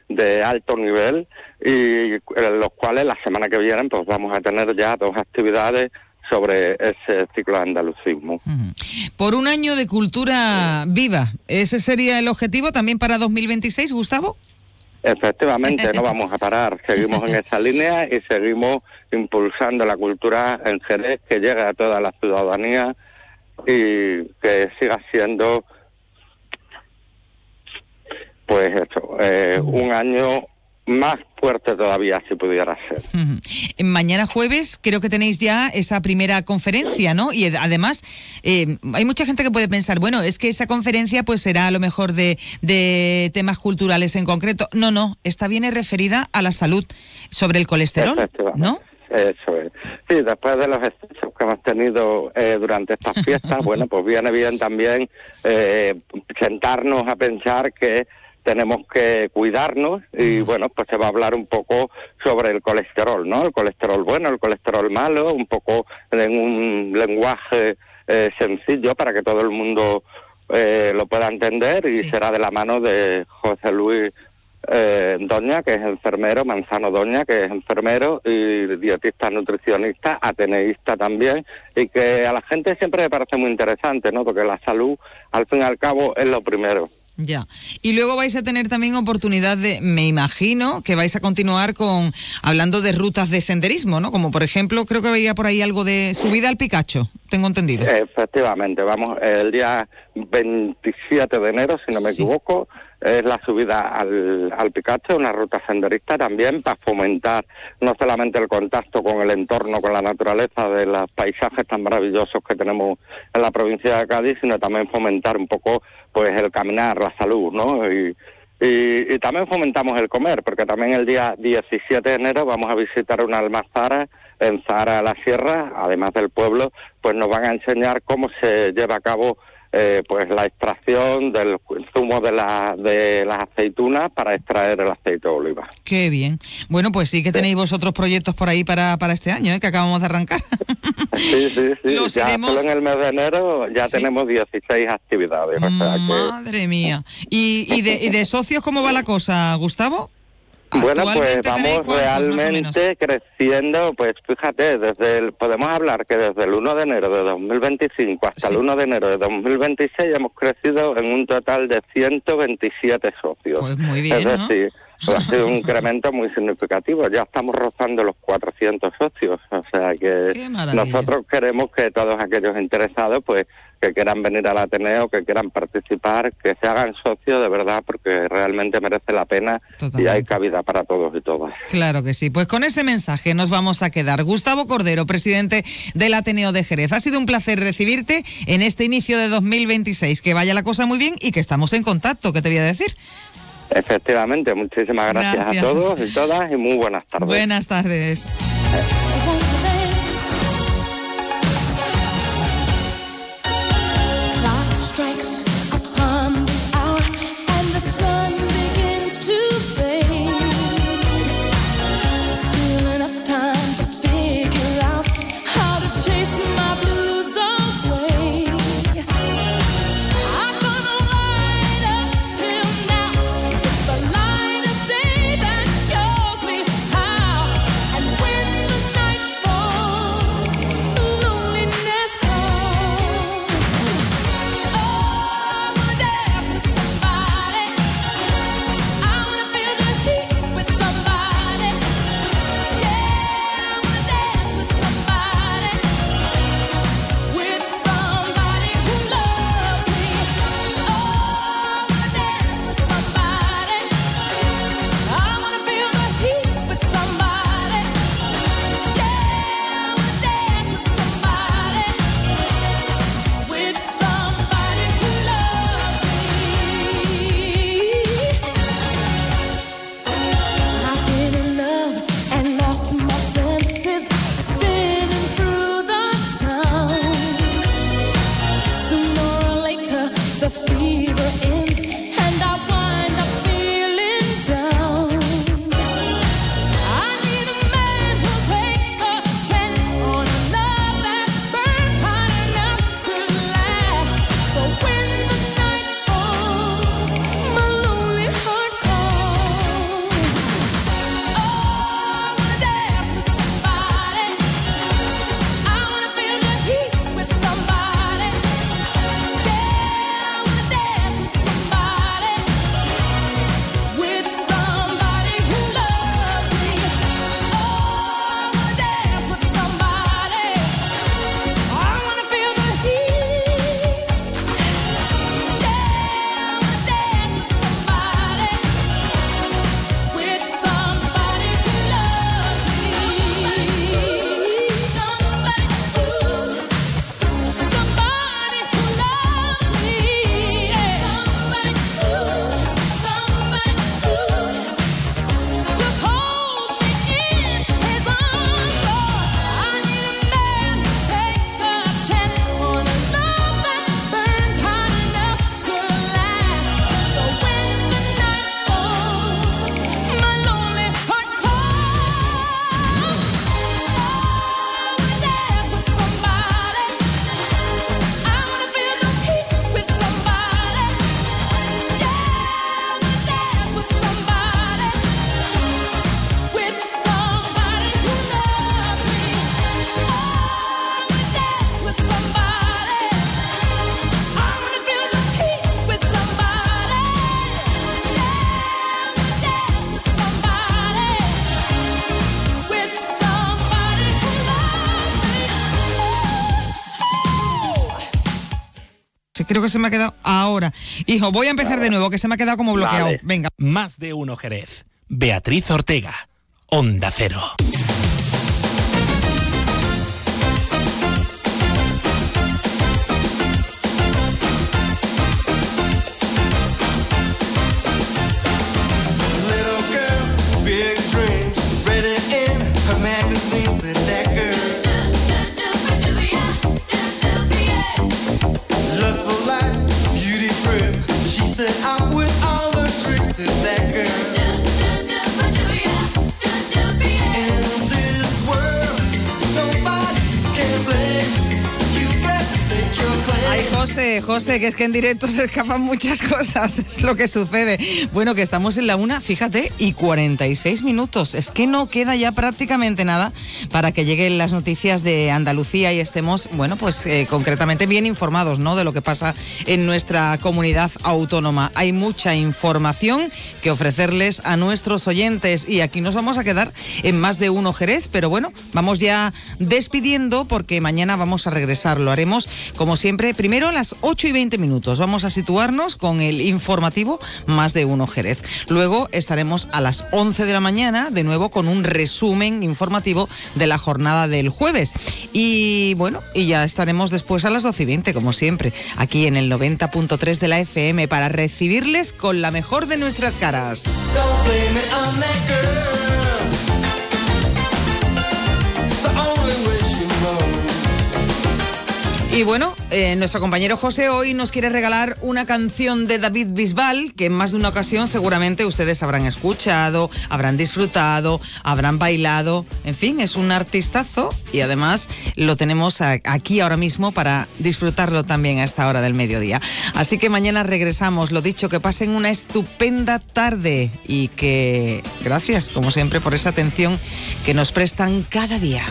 de alto nivel, y los cuales la semana que viene pues vamos a tener ya 2 actividades sobre ese ciclo de andalucismo. Por un año de cultura viva, ¿ese sería el objetivo también para 2026, Gustavo? Efectivamente, no vamos a parar, seguimos en esa línea y seguimos impulsando la cultura en Jerez, que llegue a toda la ciudadanía y que siga siendo, pues eso, un año más fuerte todavía, si pudiera ser. Mañana jueves creo que tenéis ya esa primera conferencia, ¿no? Y además hay mucha gente que puede pensar, bueno, es que esa conferencia pues será a lo mejor de temas culturales en concreto. No, esta viene referida a la salud, sobre el colesterol, ¿no? Eso es. Sí, después de los excesos que hemos tenido durante estas fiestas, bueno, pues viene bien también sentarnos a pensar que tenemos que cuidarnos y bueno, pues se va a hablar un poco sobre el colesterol, ¿no? El colesterol bueno, el colesterol malo, un poco en un lenguaje sencillo para que todo el mundo lo pueda entender, y será de la mano de José Luis Doña, que es enfermero, Manzano Doña, que es enfermero y dietista nutricionista, ateneísta también, y que a la gente siempre me parece muy interesante, ¿no? Porque la salud, al fin y al cabo, es lo primero. Ya. Y luego vais a tener también oportunidad me imagino, que vais a continuar hablando de rutas de senderismo, ¿no? Como por ejemplo, creo que veía por ahí algo de subida al Picacho, tengo entendido. Efectivamente, vamos, el día 27 de enero, si no me equivoco, es la subida al Picacho, una ruta senderista también para fomentar no solamente el contacto con el entorno, con la naturaleza de los paisajes tan maravillosos que tenemos en la provincia de Cádiz, sino también fomentar un poco pues el caminar, la salud, ¿no? Y también fomentamos el comer, porque también el día 17 de enero vamos a visitar una almazara en Zahara de la Sierra, además del pueblo, pues nos van a enseñar cómo se lleva a cabo pues la extracción del zumo de las aceitunas para extraer el aceite de oliva. Qué bien. Bueno, pues sí que tenéis vosotros proyectos por ahí para este año, que acabamos de arrancar. Sí. Ya solo en el mes de enero ya tenemos 16 actividades. Madre mía. ¿Y de socios cómo va la cosa, Gustavo? Bueno, pues vamos realmente creciendo, pues fíjate, podemos hablar que desde el 1 de enero de 2025 hasta el 1 de enero de 2026 hemos crecido en un total de 127 socios. Pues muy bien, es decir, ha sido un incremento muy significativo, ya estamos rozando los 400 socios, o sea que nosotros queremos que todos aquellos interesados, pues que quieran venir al Ateneo, que quieran participar, que se hagan socios de verdad, porque realmente merece la pena. Totalmente. Y hay cabida para todos y todas. Claro que sí, pues con ese mensaje nos vamos a quedar. Gustavo Cordero, presidente del Ateneo de Jerez, ha sido un placer recibirte en este inicio de 2026, que vaya la cosa muy bien y que estamos en contacto, ¿qué te voy a decir? Efectivamente, muchísimas gracias a todos y todas y muy buenas tardes. Buenas tardes. creo que se me ha quedado ahora. Hijo, voy a empezar de nuevo, que se me ha quedado como bloqueado. Vale. Venga. Más de uno Jerez. Beatriz Ortega, Onda Cero. José, que es que en directo se escapan muchas cosas, es lo que sucede. Bueno, que estamos en la 1, fíjate, y 46 minutos. Es que no queda ya prácticamente nada para que lleguen las noticias de Andalucía y estemos, bueno, pues concretamente bien informados, ¿no?, de lo que pasa en nuestra comunidad autónoma. Hay mucha información que ofrecerles a nuestros oyentes y aquí nos vamos a quedar en Más de uno Jerez, pero bueno, vamos ya despidiendo porque mañana vamos a regresar. Lo haremos, como siempre, primero a las 8:20. Vamos a situarnos con el informativo Más de uno Jerez. Luego estaremos a las 11 de la mañana, de nuevo con un resumen informativo de la jornada del jueves. Y bueno, y ya estaremos después a las 12:20, como siempre, aquí en el 90.3 de la FM para recibirles con la mejor de nuestras caras. Y bueno, nuestro compañero José hoy nos quiere regalar una canción de David Bisbal que en más de una ocasión seguramente ustedes habrán escuchado, habrán disfrutado, habrán bailado. En fin, es un artistazo y además lo tenemos aquí ahora mismo para disfrutarlo también a esta hora del mediodía. Así que mañana regresamos. Lo dicho, que pasen una estupenda tarde y que gracias, como siempre, por esa atención que nos prestan cada día.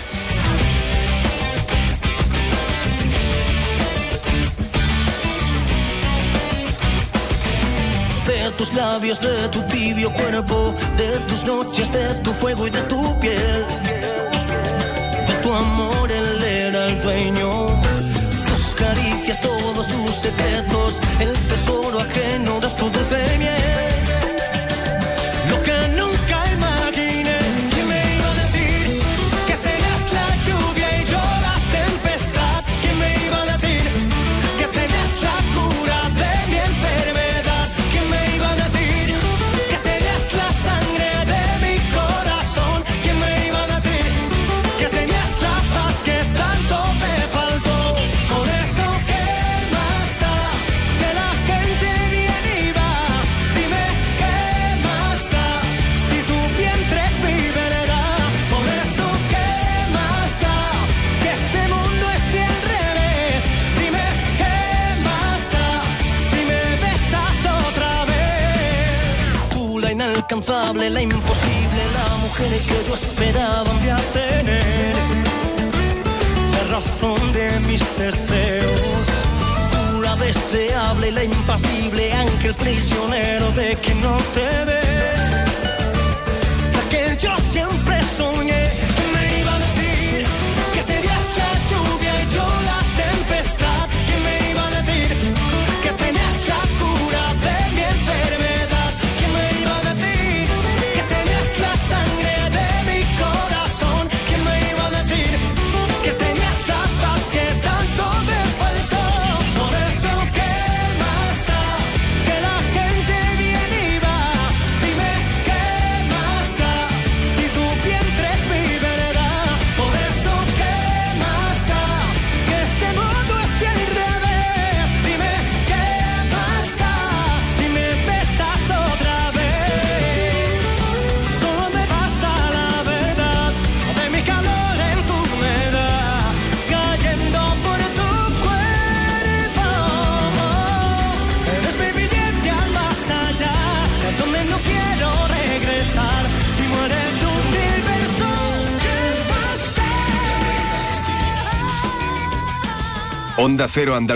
De tus labios, de tu tibio cuerpo, de tus noches, de tu fuego y de tu piel. De tu amor él era el dueño, tus caricias, todos tus secretos, el tesoro ajeno de tu dulce miel. Lo que nunca imaginé, ¿quién me iba a decir que serías la lluvia y yo la tempestad? ¿Quién me iba a decir que tenías la cura de mi enfermedad? ¿Quién me iba a decir que serías la sangre de mi corazón? ¿Quién me iba a decir que tenías la paz que tanto me faltó? Por eso, ¿qué más da que la gente viene y va? Dime, ¿qué más da si tu vientre es mi verdad? Por eso, ¿qué más da que este mundo esté al revés? Dime, ¿qué más da si me besas otra vez? Tú, la inalcanzable, la imposible, la mujer que yo esperaba un día tener, la razón de mis deseos. Tú, la deseable, la impasible, ángel prisionero de quien no te ve, la que yo siempre soñé. ¿Quién me iba a decir que serías la lluvia y yo la tempestad? ¿Quién me iba a decir que tenías la cura de mi enfermedad? ¿Quién me iba a decir que serías la sangre de mi corazón? ¿Quién me iba a decir que tenías la paz que tanto me faltó? Por eso, ¿qué más da que la gente viene y va? Dime, ¿qué más da si tu vientre es mi verdad? Por eso, ¿qué más da que este mundo esté al revés? Dime, ¿qué más da si me besas otra vez? Solo me basta la verdad de mi calor en tu humedad, cayendo por tu cuerpo. Eres mi viviente al más allá, donde no quiero regresar. Si muere el universo, ¿qué más da? Onda Cero Andalucía.